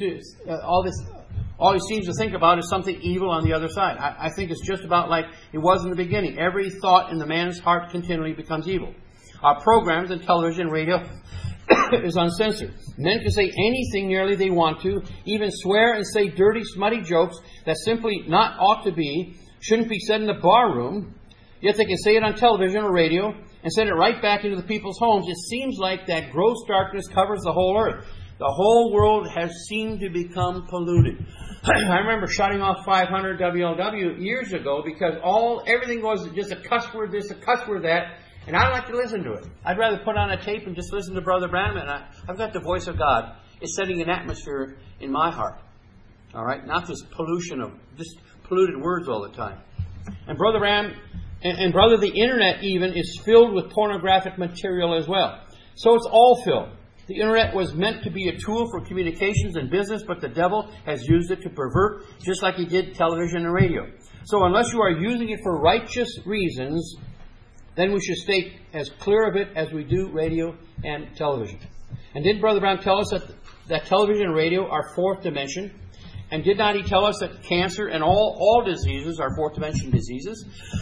to think about is something evil on the other side. I think it's just about like it was in the beginning. Every thought in the man's heart continually becomes evil. Our programs and television, radio is uncensored. Men can say anything nearly they want to, even swear and say dirty, smutty jokes that simply not ought to be, shouldn't be said in the bar room, yet they can say it on television or radio and send it right back into the people's homes. It seems like that gross darkness covers the whole earth. The whole world has seemed to become polluted. I remember shutting off 500 WLW years ago because everything was just a cuss word this, a cuss word that, and I don't like to listen to it. I'd rather put on a tape and just listen to Brother Branham, and I've got the voice of God. It's setting an atmosphere in my heart. All right? Not this pollution of just polluted words all the time. And Brother Branham, and Brother, the Internet even is filled with pornographic material as well. So it's all filled. The Internet was meant to be a tool for communications and business, but the devil has used it to pervert, just like he did television and radio. So unless you are using it for righteous reasons, then we should stay as clear of it as we do radio and television. And did Brother Brown tell us that television and radio are fourth dimension? And did not he tell us that cancer and all diseases are fourth dimension diseases?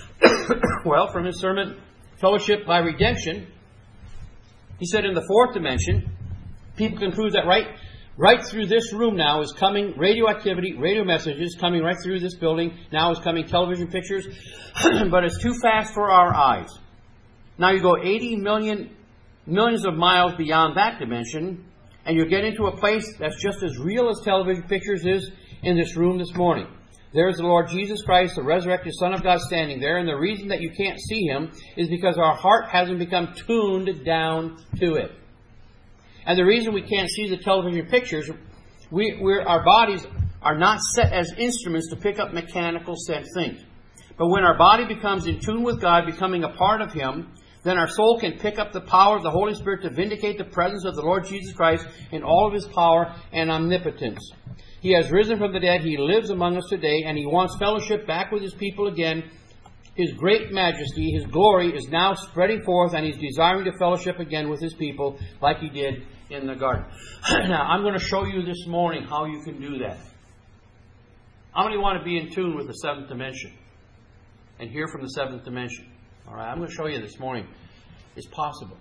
Well, from his sermon, Fellowship by Redemption, he said in the fourth dimension, people can prove that right through this room now is coming radioactivity, radio messages coming right through this building. Now is coming television pictures. But it's too fast for our eyes. Now you go 80 millions of miles beyond that dimension, and you get into a place that's just as real as television pictures is in this room this morning. There's the Lord Jesus Christ, the resurrected Son of God, standing there. And the reason that you can't see Him is because our heart hasn't become tuned down to it. And the reason we can't see the television pictures, our bodies are not set as instruments to pick up mechanical set things. But when our body becomes in tune with God, becoming a part of Him, then our soul can pick up the power of the Holy Spirit to vindicate the presence of the Lord Jesus Christ in all of His power and omnipotence. He has risen from the dead. He lives among us today, and He wants fellowship back with His people again. His great majesty, His glory is now spreading forth, and He's desiring to fellowship again with His people like He did in the garden. Now, I'm going to show you this morning how you can do that. How many want to be in tune with the seventh dimension and hear from the seventh dimension? All right, I'm going to show you this morning. It's possible.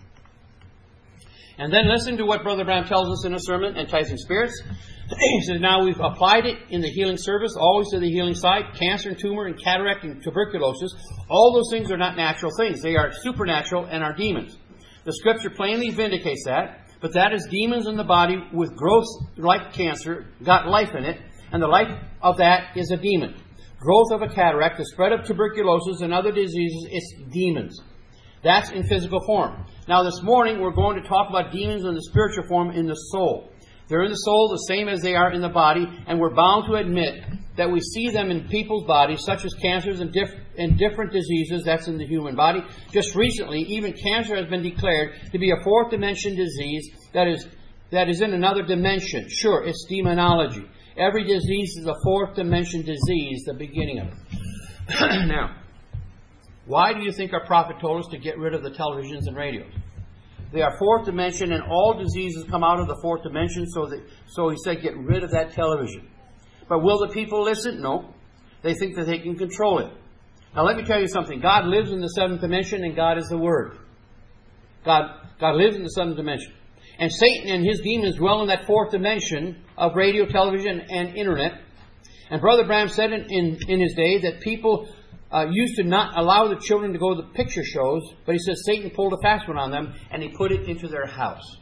And then listen to what Brother Brown tells us in a sermon, Enticing Spirits. He says, now we've applied it in the healing service, always to the healing side. Cancer and tumor and cataract and tuberculosis. All those things are not natural things. They are supernatural and are demons. The Scripture plainly vindicates that. But that is demons in the body with growth like cancer, got life in it. And the life of that is a demon. Growth of a cataract, the spread of tuberculosis and other diseases, it's demons. That's in physical form. Now this morning we're going to talk about demons in the spiritual form in the soul. They're in the soul the same as they are in the body, and we're bound to admit that we see them in people's bodies, such as cancers and different diseases. That's in the human body. Just recently, even cancer has been declared to be a fourth dimension disease that is in another dimension. Sure, it's demonology. Every disease is a fourth dimension disease, the beginning of it. Now, why do you think our prophet told us to get rid of the televisions and radios? They are fourth dimension, and all diseases come out of the fourth dimension, so he said get rid of that television. But will the people listen? No. They think that they can control it. Now let me tell you something. God lives in the seventh dimension, and God is the Word. God lives in the seventh dimension. And Satan and his demons dwell in that fourth dimension of radio, television, and internet. And Brother Branham said in his day that people used to not allow the children to go to the picture shows, but he says Satan pulled a fast one on them and he put it into their house.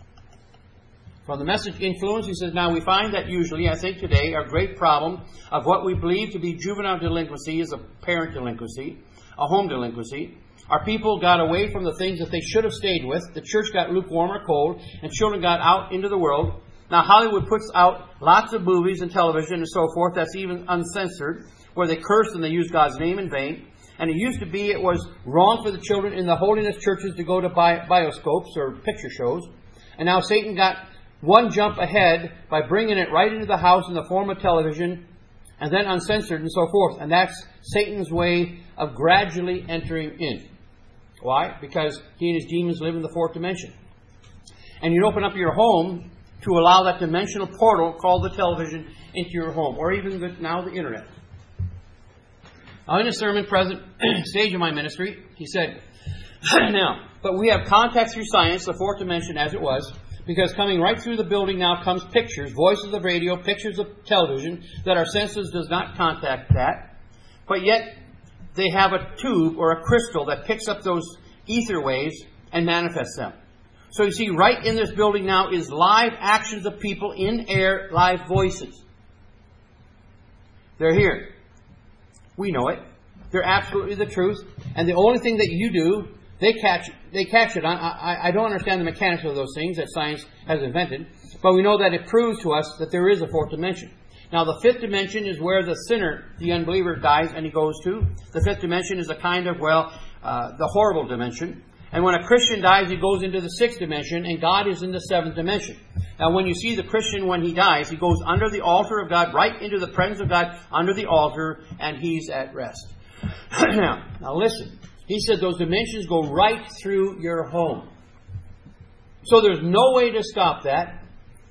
From the Message Influence, he says, now we find that usually, I think today, our great problem of what we believe to be juvenile delinquency is a parent delinquency, a home delinquency. Our people got away from the things that they should have stayed with. The church got lukewarm or cold, and children got out into the world. Now Hollywood puts out lots of movies and television and so forth that's even uncensored, where they curse and they use God's name in vain. And it used to be it was wrong for the children in the holiness churches to go to bioscopes or picture shows. And now Satan got one jump ahead by bringing it right into the house in the form of television and then uncensored and so forth. And that's Satan's way of gradually entering in. Why? Because he and his demons live in the fourth dimension. And you open up your home to allow that dimensional portal called the television into your home, or even now the internet. Now, in a sermon present stage of my ministry, he said, now, but we have contact through science, the fourth dimension as it was, because coming right through the building now comes pictures, voices of radio, pictures of television, that our senses does not contact that. But yet, they have a tube or a crystal that picks up those ether waves and manifests them. So you see, right in this building now is live actions of people in air, live voices. They're here. We know it. They're absolutely the truth. And the only thing that you do, they catch it. I don't understand the mechanics of those things that science has invented, but we know that it proves to us that there is a fourth dimension. Now, the fifth dimension is where the sinner, the unbeliever, dies and he goes to. The fifth dimension is a kind of, the horrible dimension. And when a Christian dies, he goes into the sixth dimension, and God is in the seventh dimension. Now, when you see the Christian when he dies, he goes under the altar of God, right into the presence of God, under the altar, and he's at rest. Now listen. He said those dimensions go right through your home. So there's no way to stop that.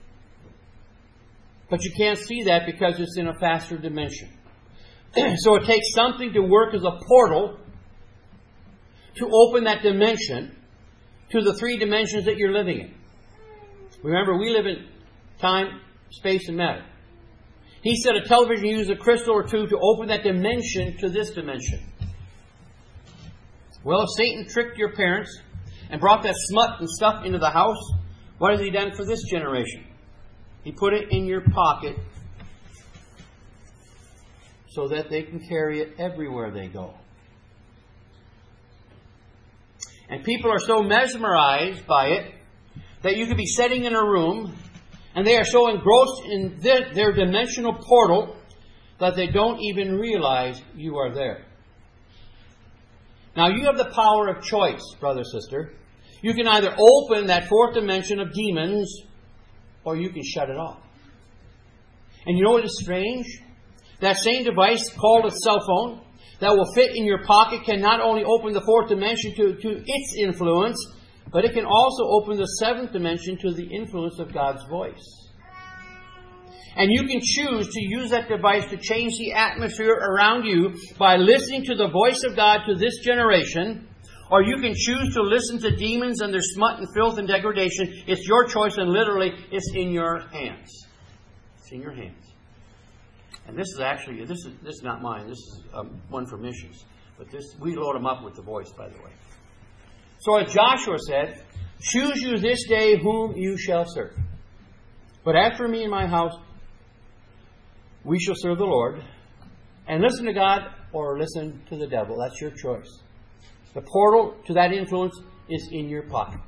But you can't see that because it's in a faster dimension. So it takes something to work as a portal to open that dimension to the three dimensions that you're living in. Remember, we live in time, space, and matter. He said a television uses a crystal or two to open that dimension to this dimension. Well, if Satan tricked your parents and brought that smut and stuff into the house, what has he done for this generation? He put it in your pocket so that they can carry it everywhere they go. And people are so mesmerized by it that you could be sitting in a room and they are so engrossed in their dimensional portal that they don't even realize you are there. Now, you have the power of choice, brother, sister. You can either open that fourth dimension of demons or you can shut it off. And you know what is strange? That same device called a cell phone that will fit in your pocket can not only open the fourth dimension to its influence, but it can also open the seventh dimension to the influence of God's voice. And you can choose to use that device to change the atmosphere around you by listening to the voice of God to this generation, or you can choose to listen to demons and their smut and filth and degradation. It's your choice, and literally, it's in your hands. It's in your hands. And this is actually, this is not mine. This is one for missions. But we load them up with the voice, by the way. So as Joshua said, choose you this day whom you shall serve. But after me and my house, we shall serve the Lord. And listen to God or listen to the devil. That's your choice. The portal to that influence is in your pocket.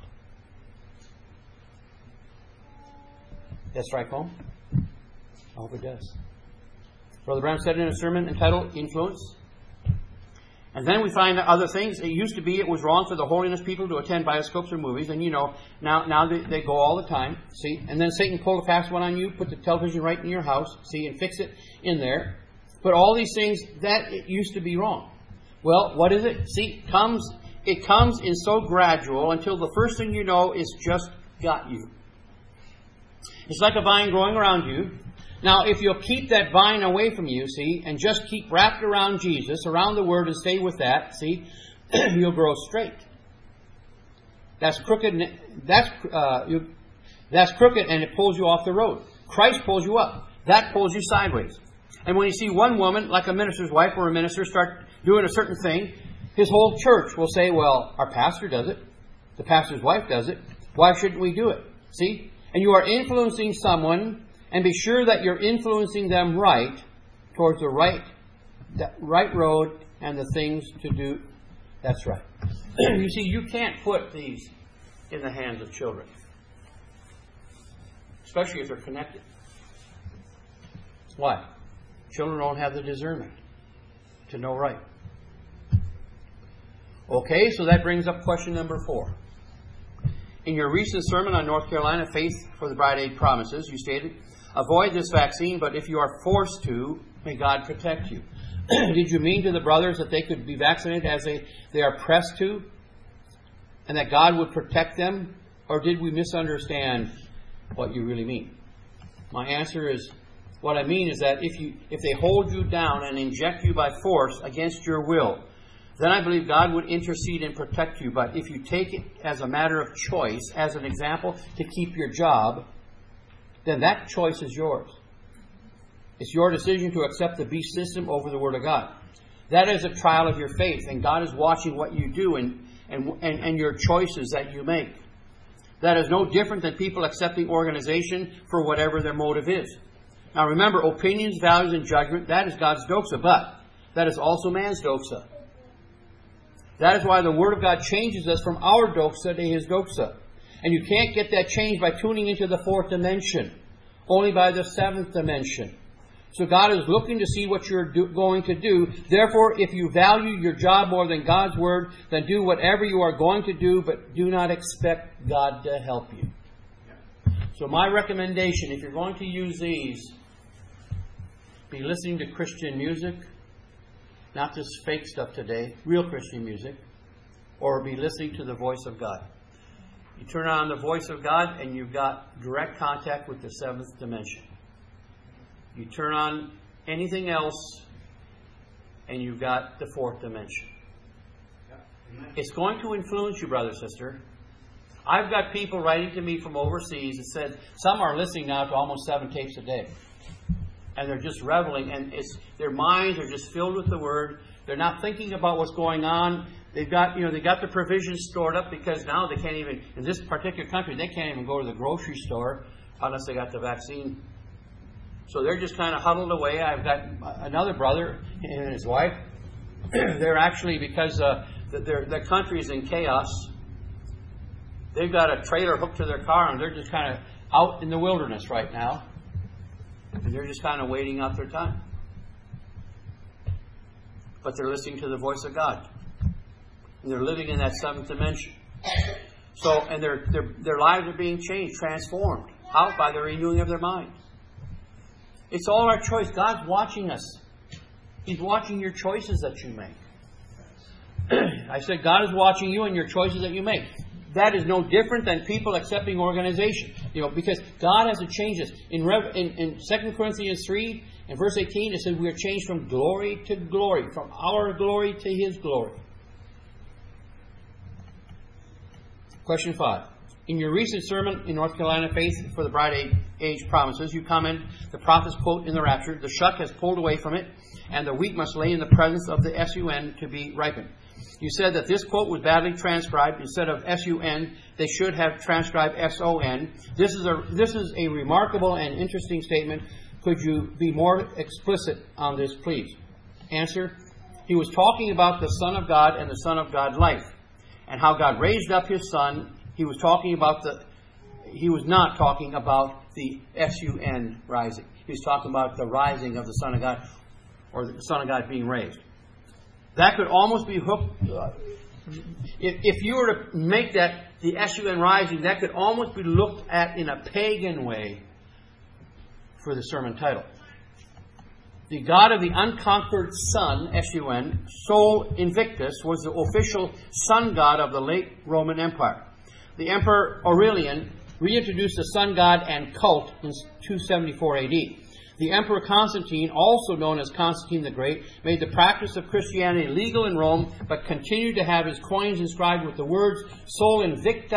That strike home? I hope it does. Brother Branham said in a sermon entitled Influence. And then we find other things. It used to be it was wrong for the holiness people to attend bioscopes or movies. And you know, now they go all the time. See? And then Satan pulled a fast one on you, put the television right in your house, see, and fix it in there. But all these things, it used to be wrong. Well, what is it? See, it comes in so gradual until the first thing you know is just got you. It's like a vine growing around you. Now, if you'll keep that vine away from you, see, and just keep wrapped around Jesus, around the Word, and stay with that, see, you'll grow straight. That's crooked. That's crooked, and it pulls you off the road. Christ pulls you up. That pulls you sideways. And when you see one woman, like a minister's wife or a minister, start doing a certain thing, his whole church will say, well, our pastor does it. The pastor's wife does it. Why shouldn't we do it? See? And you are influencing someone, and be sure that you're influencing them right towards the right road and the things to do. That's right. You see, you can't put these in the hands of children, especially if they're connected. Why? Children don't have the discernment to know right. Okay, so that brings up question number 4. In your recent sermon on North Carolina Faith for the Bride Aid Promises, you stated, avoid this vaccine, but if you are forced to, may God protect you. Did you mean to the brothers that they could be vaccinated as they are pressed to, and that God would protect them? Or did we misunderstand what you really mean? My answer is, what I mean is that if they hold you down and inject you by force against your will, then I believe God would intercede and protect you. But if you take it as a matter of choice, as an example, to keep your job, then that choice is yours. It's your decision to accept the beast system over the Word of God. That is a trial of your faith, and God is watching what you do and your choices that you make. That is no different than people accepting organization for whatever their motive is. Now remember, opinions, values, and judgment, that is God's doxa, but that is also man's doxa. That is why the Word of God changes us from our doxa to His doxa. And you can't get that change by tuning into the 4th dimension, only by the 7th dimension. So God is looking to see what you're going to do. Therefore, if you value your job more than God's Word, then do whatever you are going to do, but do not expect God to help you. So my recommendation, if you're going to use these, be listening to Christian music, not this fake stuff today, real Christian music, or be listening to the voice of God. You turn on the voice of God and you've got direct contact with the 7th dimension. You turn on anything else and you've got the 4th dimension. It's going to influence you, brother, sister. I've got people writing to me from overseas that said some are listening now to almost 7 tapes a day. And they're just reveling, and their minds are just filled with the Word. They're not thinking about what's going on. They've got the provisions stored up, because now they can't even, in this particular country, they can't even go to the grocery store unless they got the vaccine. So they're just kind of huddled away. I've got another brother and his wife. They're actually, because their country is in chaos, they've got a trailer hooked to their car, and they're just kind of out in the wilderness right now. And they're just kind of waiting out their time. But they're listening to the voice of God. And they're living in that 7th dimension. So, and their lives are being changed, transformed, out by the renewing of their mind. It's all our choice. God's watching us. He's watching your choices that you make. I said God is watching you and your choices that you make. That is no different than people accepting organization. Because God has to change us. In 2 Corinthians 3 and verse 18, it says we are changed from glory to glory, from our glory to His glory. Question 5. In your recent sermon in North Carolina Faith for the Bride Age Promises, you comment the prophet's quote in the rapture, the shuck has pulled away from it, and the wheat must lay in the presence of the sun to be ripened. You said that this quote was badly transcribed. Instead of sun, they should have transcribed son. This is a remarkable and interesting statement. Could you be more explicit on this, please? Answer. He was talking about the Son of God and the Son of God life, and how God raised up His Son. He was not talking about the sun rising. He was talking about the rising of the Son of God, or the Son of God being raised. That could almost be hooked. If you were to make that the sun rising, that could almost be looked at in a pagan way for the sermon title. The God of the unconquered sun, sun, Sol Invictus, was the official sun god of the late Roman Empire. The Emperor Aurelian reintroduced the sun god and cult in 274 AD. The Emperor Constantine, also known as Constantine the Great, made the practice of Christianity legal in Rome, but continued to have his coins inscribed with the words Sol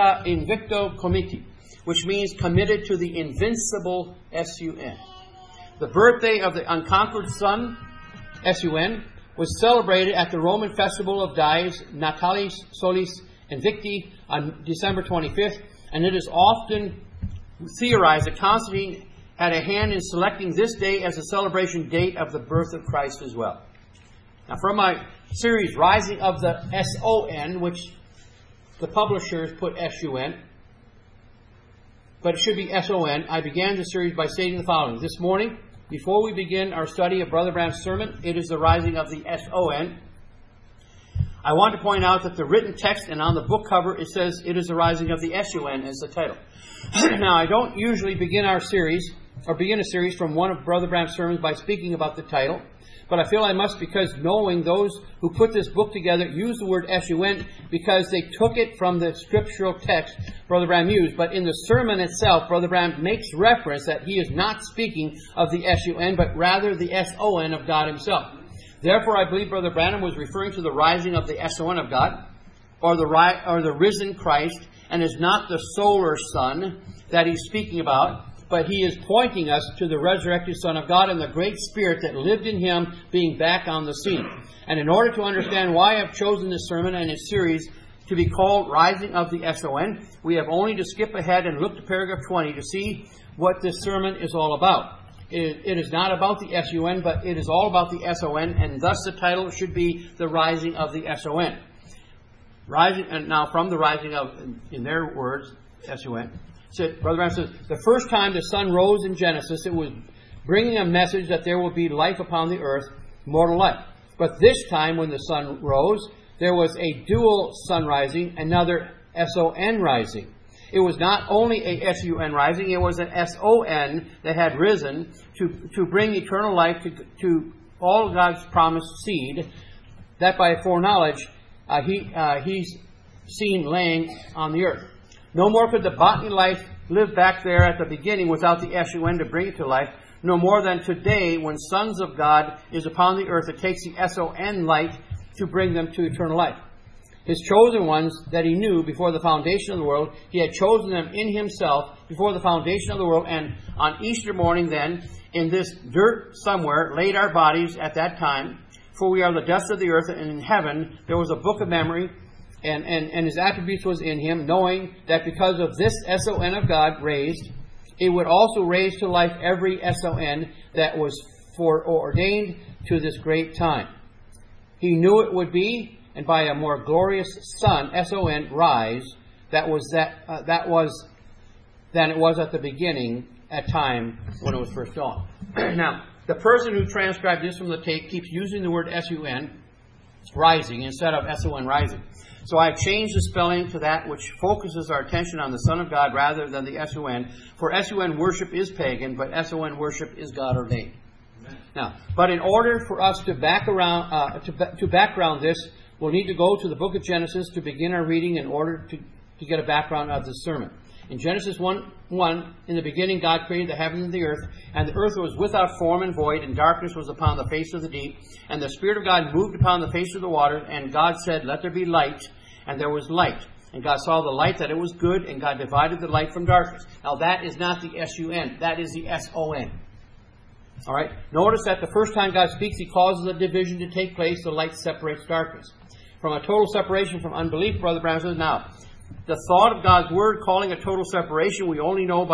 Invicto Comiti, which means committed to the invincible sun. The birthday of the unconquered Sun, S-U-N, was celebrated at the Roman festival of Dies Natalis Solis Invicti on December 25th, and it is often theorized that Constantine had a hand in selecting this day as a celebration date of the birth of Christ as well. Now, from my series, Rising of the S-O-N, which the publishers put S-U-N, but it should be S-O-N, I began the series by stating the following. This morning, before we begin our study of Brother Branham's sermon, it is the rising of the S-O-N. I want to point out that the written text and on the book cover it says it is the rising of the S-U-N as the title. Now, I don't usually begin a series from one of Brother Branham's sermons by speaking about the title, but I feel I must because knowing those who put this book together use the word S-U-N because they took it from the scriptural text Brother Branham used. But in the sermon itself, Brother Branham makes reference that he is not speaking of the S-U-N, but rather the S-O-N of God himself. Therefore, I believe Brother Branham was referring to the rising of the S-O-N of God, or the risen Christ, and is not the solar sun that he's speaking about, but he is pointing us to the resurrected Son of God and the great Spirit that lived in him being back on the scene. And in order to understand why I've chosen this sermon and its series to be called Rising of the S-O-N, we have only to skip ahead and look to paragraph 20 to see what this sermon is all about. It is not about the S-U-N, but it is all about the S-O-N, and thus the title should be The Rising of the S-O-N. Rising, and now from the rising of, in their words, S-U-N, Brother Branham says, the first time the sun rose in Genesis, it was bringing a message that there will be life upon the earth, mortal life. But this time when the sun rose, there was a dual sun rising, another S-O-N rising. It was not only a S-U-N rising, it was an S-O-N that had risen to bring eternal life to all God's promised seed, that by foreknowledge he's seen laying on the earth. No more could the botany life live back there at the beginning without the S-U-N to bring it to life, no more than today when sons of God is upon the earth, it takes the S-O-N light to bring them to eternal life. His chosen ones that he knew before the foundation of the world, he had chosen them in himself before the foundation of the world, and on Easter morning then, in this dirt somewhere, laid our bodies at that time, for we are the dust of the earth, and in heaven there was a book of memory, and his attributes was in him, knowing that because of this S-O-N of God raised, it would also raise to life every S-O-N that was foreordained to this great time. He knew it would be, and by a more glorious sun, S-O-N, rise, than it was at the beginning, at time when it was first dawned. Now, the person who transcribed this from the tape keeps using the word S-U-N, rising, instead of S-O-N, rising. So I've changed the spelling to that which focuses our attention on the Son of God rather than the S-U-N. For S-U-N worship is pagan, but S-O-N worship is God ordained. Now, but in order for us to background this, we'll need to go to the book of Genesis to begin our reading in order to get a background of this sermon. In Genesis 1:1, in the beginning God created the heavens and the earth was without form and void, and darkness was upon the face of the deep. And the Spirit of God moved upon the face of the waters, and God said, let there be light, and there was light. And God saw the light, that it was good, and God divided the light from darkness. Now that is not the S-U-N, that is the S-O-N. All right? Notice that the first time God speaks, He causes a division to take place, the light separates darkness. From a total separation from unbelief, Brother Branham says, now, the thought of God's Word calling a total separation, we only know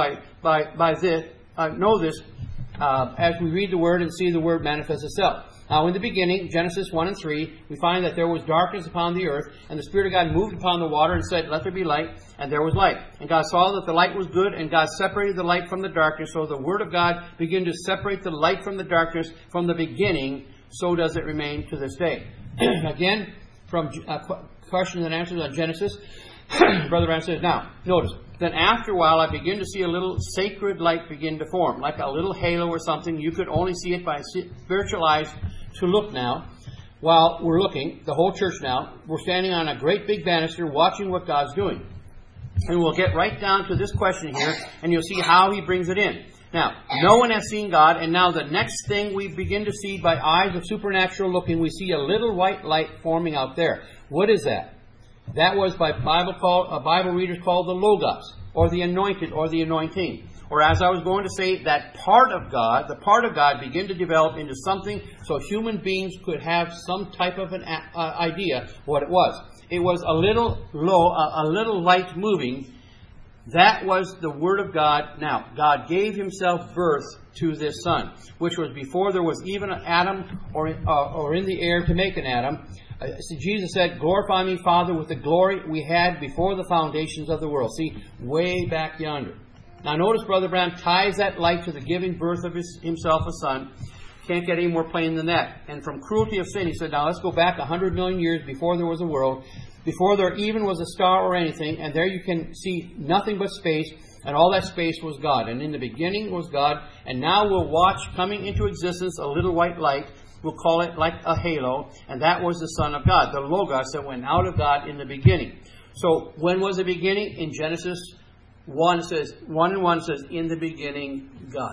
as we read the Word and see the Word manifest itself. Now, in the beginning, Genesis 1 and 3, we find that there was darkness upon the earth, and the Spirit of God moved upon the water and said, let there be light, and there was light. And God saw that the light was good, and God separated the light from the darkness. So the Word of God began to separate the light from the darkness from the beginning, so does it remain to this day. Again, from questions and answers on Genesis, Brother Branham says, now, notice, then after a while I begin to see a little sacred light begin to form, like a little halo or something. You could only see it by spiritual eyes to look now. While we're looking, the whole church now, we're standing on a great big banister watching what God's doing. And we'll get right down to this question here, and you'll see how He brings it in. Now, no one has seen God, and now the next thing we begin to see by eyes of supernatural looking, we see a little white light forming out there. What is that? That was by Bible readers called the Logos, or the anointed, or the anointing, or as I was going to say, that part of God, the part of God began to develop into something so human beings could have some type of an idea what it was. It was a little light moving. That was the Word of God. Now, God gave Himself birth to this Son, which was before there was even an atom or in the air to make an atom. So Jesus said, glorify me, Father, with the glory we had before the foundations of the world. See, way back yonder. Now notice Brother Branham ties that light to the giving birth of Himself a Son. Can't get any more plain than that. And from cruelty of sin, He said, now let's go back 100 million years before there was a world, before there even was a star or anything, and there you can see nothing but space, and all that space was God. And in the beginning was God, and now we'll watch coming into existence a little white light. We'll call it like a halo, and that was the Son of God, the Logos that went out of God in the beginning. So when was the beginning? In Genesis 1 says, 1:1 says, in the beginning, God.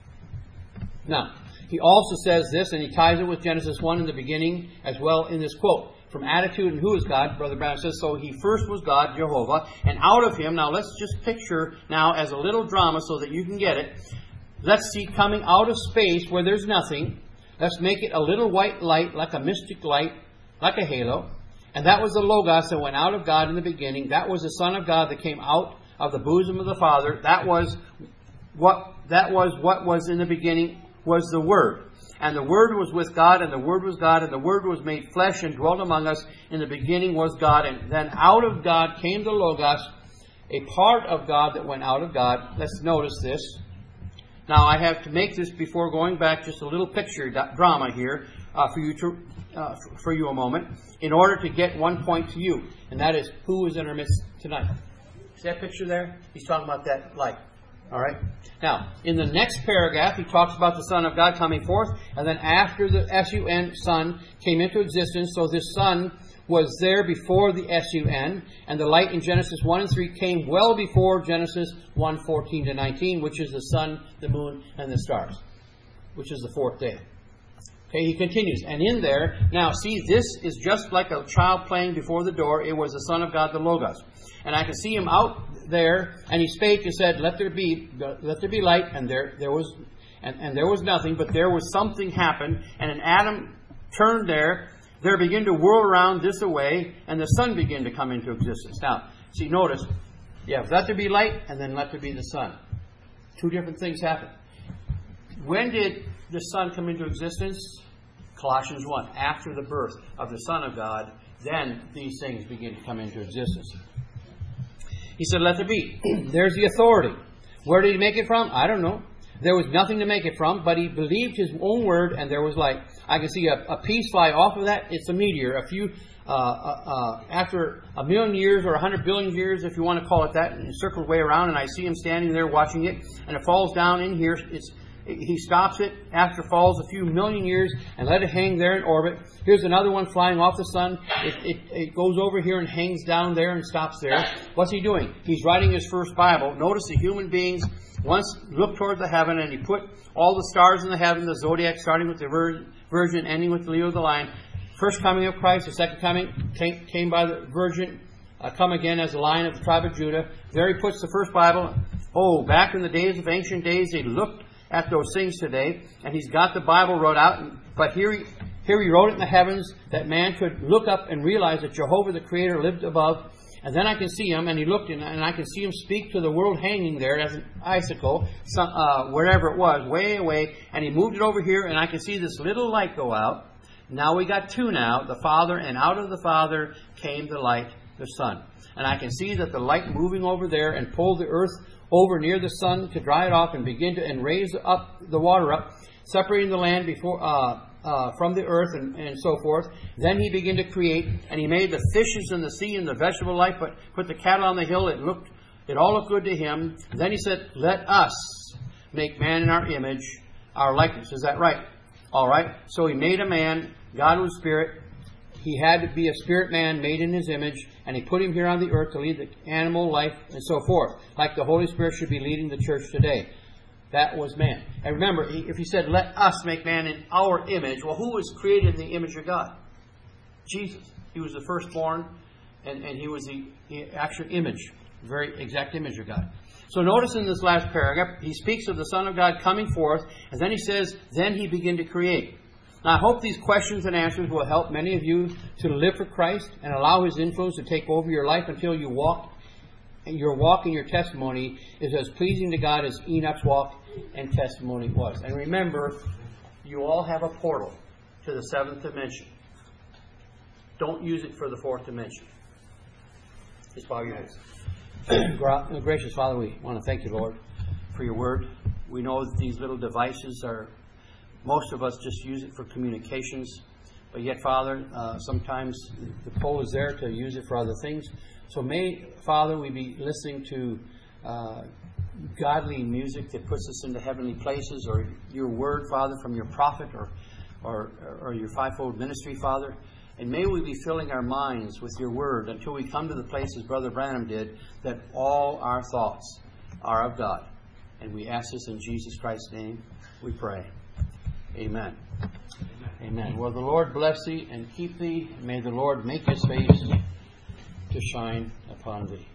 Now, he also says this, and he ties it with Genesis 1 in the beginning as well in this quote. From attitude and who is God, Brother Branham says, so He first was God, Jehovah, and out of Him, now let's just picture now as a little drama so that you can get it. Let's see coming out of space where there's nothing. Let's make it a little white light, like a mystic light, like a halo. And that was the Logos that went out of God in the beginning. That was the Son of God that came out of the bosom of the Father. That was what was in the beginning, was the Word. And the Word was with God, and the Word was God, and the Word was made flesh and dwelt among us. In the beginning was God. And then out of God came the Logos, a part of God that went out of God. Let's notice this. Now, I have to make this before going back, just a little picture drama here for you a moment, in order to get one point to you, and that is who is in our midst tonight. See that picture there? He's talking about that light. All right. Now, in the next paragraph, he talks about the Son of God coming forth, and then after the S-U-N, Son, came into existence, so this Son was there before the S-U-N, and the light in Genesis 1 and 3 came well before Genesis 1, 14 to 19, which is the sun, the moon, and the stars, which is the fourth day. Okay, he continues. And in there, now see, this is just like a child playing before the door. It was the Son of God, the Logos. And I can see Him out there, and He spake and said, let there be light, and there was nothing, but there was something happened, and an atom turned there began to whirl around this away, and the sun began to come into existence. Now, see, notice, you have let there be light, and then let there be the sun. Two different things happen. When did the sun come into existence? Colossians 1. After the birth of the Son of God, then these things begin to come into existence. He said, let there be. There's the authority. Where did He make it from? I don't know. There was nothing to make it from, but He believed His own word, and there was light. I can see a piece fly off of that. It's a meteor. After 1,000,000 years or 100 billion years, if you want to call it that, and it circled way around, and I see Him standing there watching it, and it falls down in here. He stops it after it falls a few million years and let it hang there in orbit. Here's another one flying off the sun. It goes over here and hangs down there and stops there. What's he doing? He's writing his first Bible. Notice the human beings once looked toward the heaven, and he put all the stars in the heaven, the zodiac, starting with the Virgin, ending with Leo the Lion. First coming of Christ, the second coming came by the Virgin, come again as the Lion of the tribe of Judah. There he puts the first Bible. Oh, back in the days of ancient days, they looked at those things today, and he's got the Bible wrote out. But here he wrote it in the heavens that man could look up and realize that Jehovah the Creator lived above. And then I can see Him, and he looked, and I can see Him speak to the world hanging there as an icicle, wherever it was, way away. And he moved it over here, and I can see this little light go out. Now we got two now, the Father, and out of the Father came the light, the Son. And I can see that the light moving over there and pull the earth over near the sun to dry it off and begin to and raise up the water up, separating the land before from the earth and so forth. Then He began to create, and He made the fishes in the sea and the vegetable life, but put the cattle on the hill. It all looked good to Him. Then He said, let us make man in our image, our likeness. Is that right? All right. So He made a man. God was spirit. He had to be a spirit man made in His image, and He put him here on the earth to lead the animal life and so forth, like the Holy Spirit should be leading the church today. That was man. And remember, if He said, let us make man in our image, well, who was created in the image of God? Jesus. He was the firstborn, and He was the actual image, very exact image of God. So notice in this last paragraph, he speaks of the Son of God coming forth, and then he says, then he began to create. Now, I hope these questions and answers will help many of you to live for Christ and allow His influence to take over your life until you walk. And your walk and your testimony is as pleasing to God as Enoch's walk and testimony was. And remember, you all have a portal to the seventh dimension. Don't use it for the fourth dimension. Just bow your heads. Gracious Father, we want to thank you, Lord, for your word. We know that these little devices are, most of us just use it for communications. But yet, Father, sometimes the pole is there to use it for other things. So may, Father, we be listening to godly music that puts us into heavenly places, or your word, Father, from your prophet, or your fivefold ministry, Father. And may we be filling our minds with your word until we come to the place, as Brother Branham did, that all our thoughts are of God. And we ask this in Jesus Christ's name, we pray. Amen. Amen. Well, the Lord bless thee and keep thee. May the Lord make His face to shine upon thee.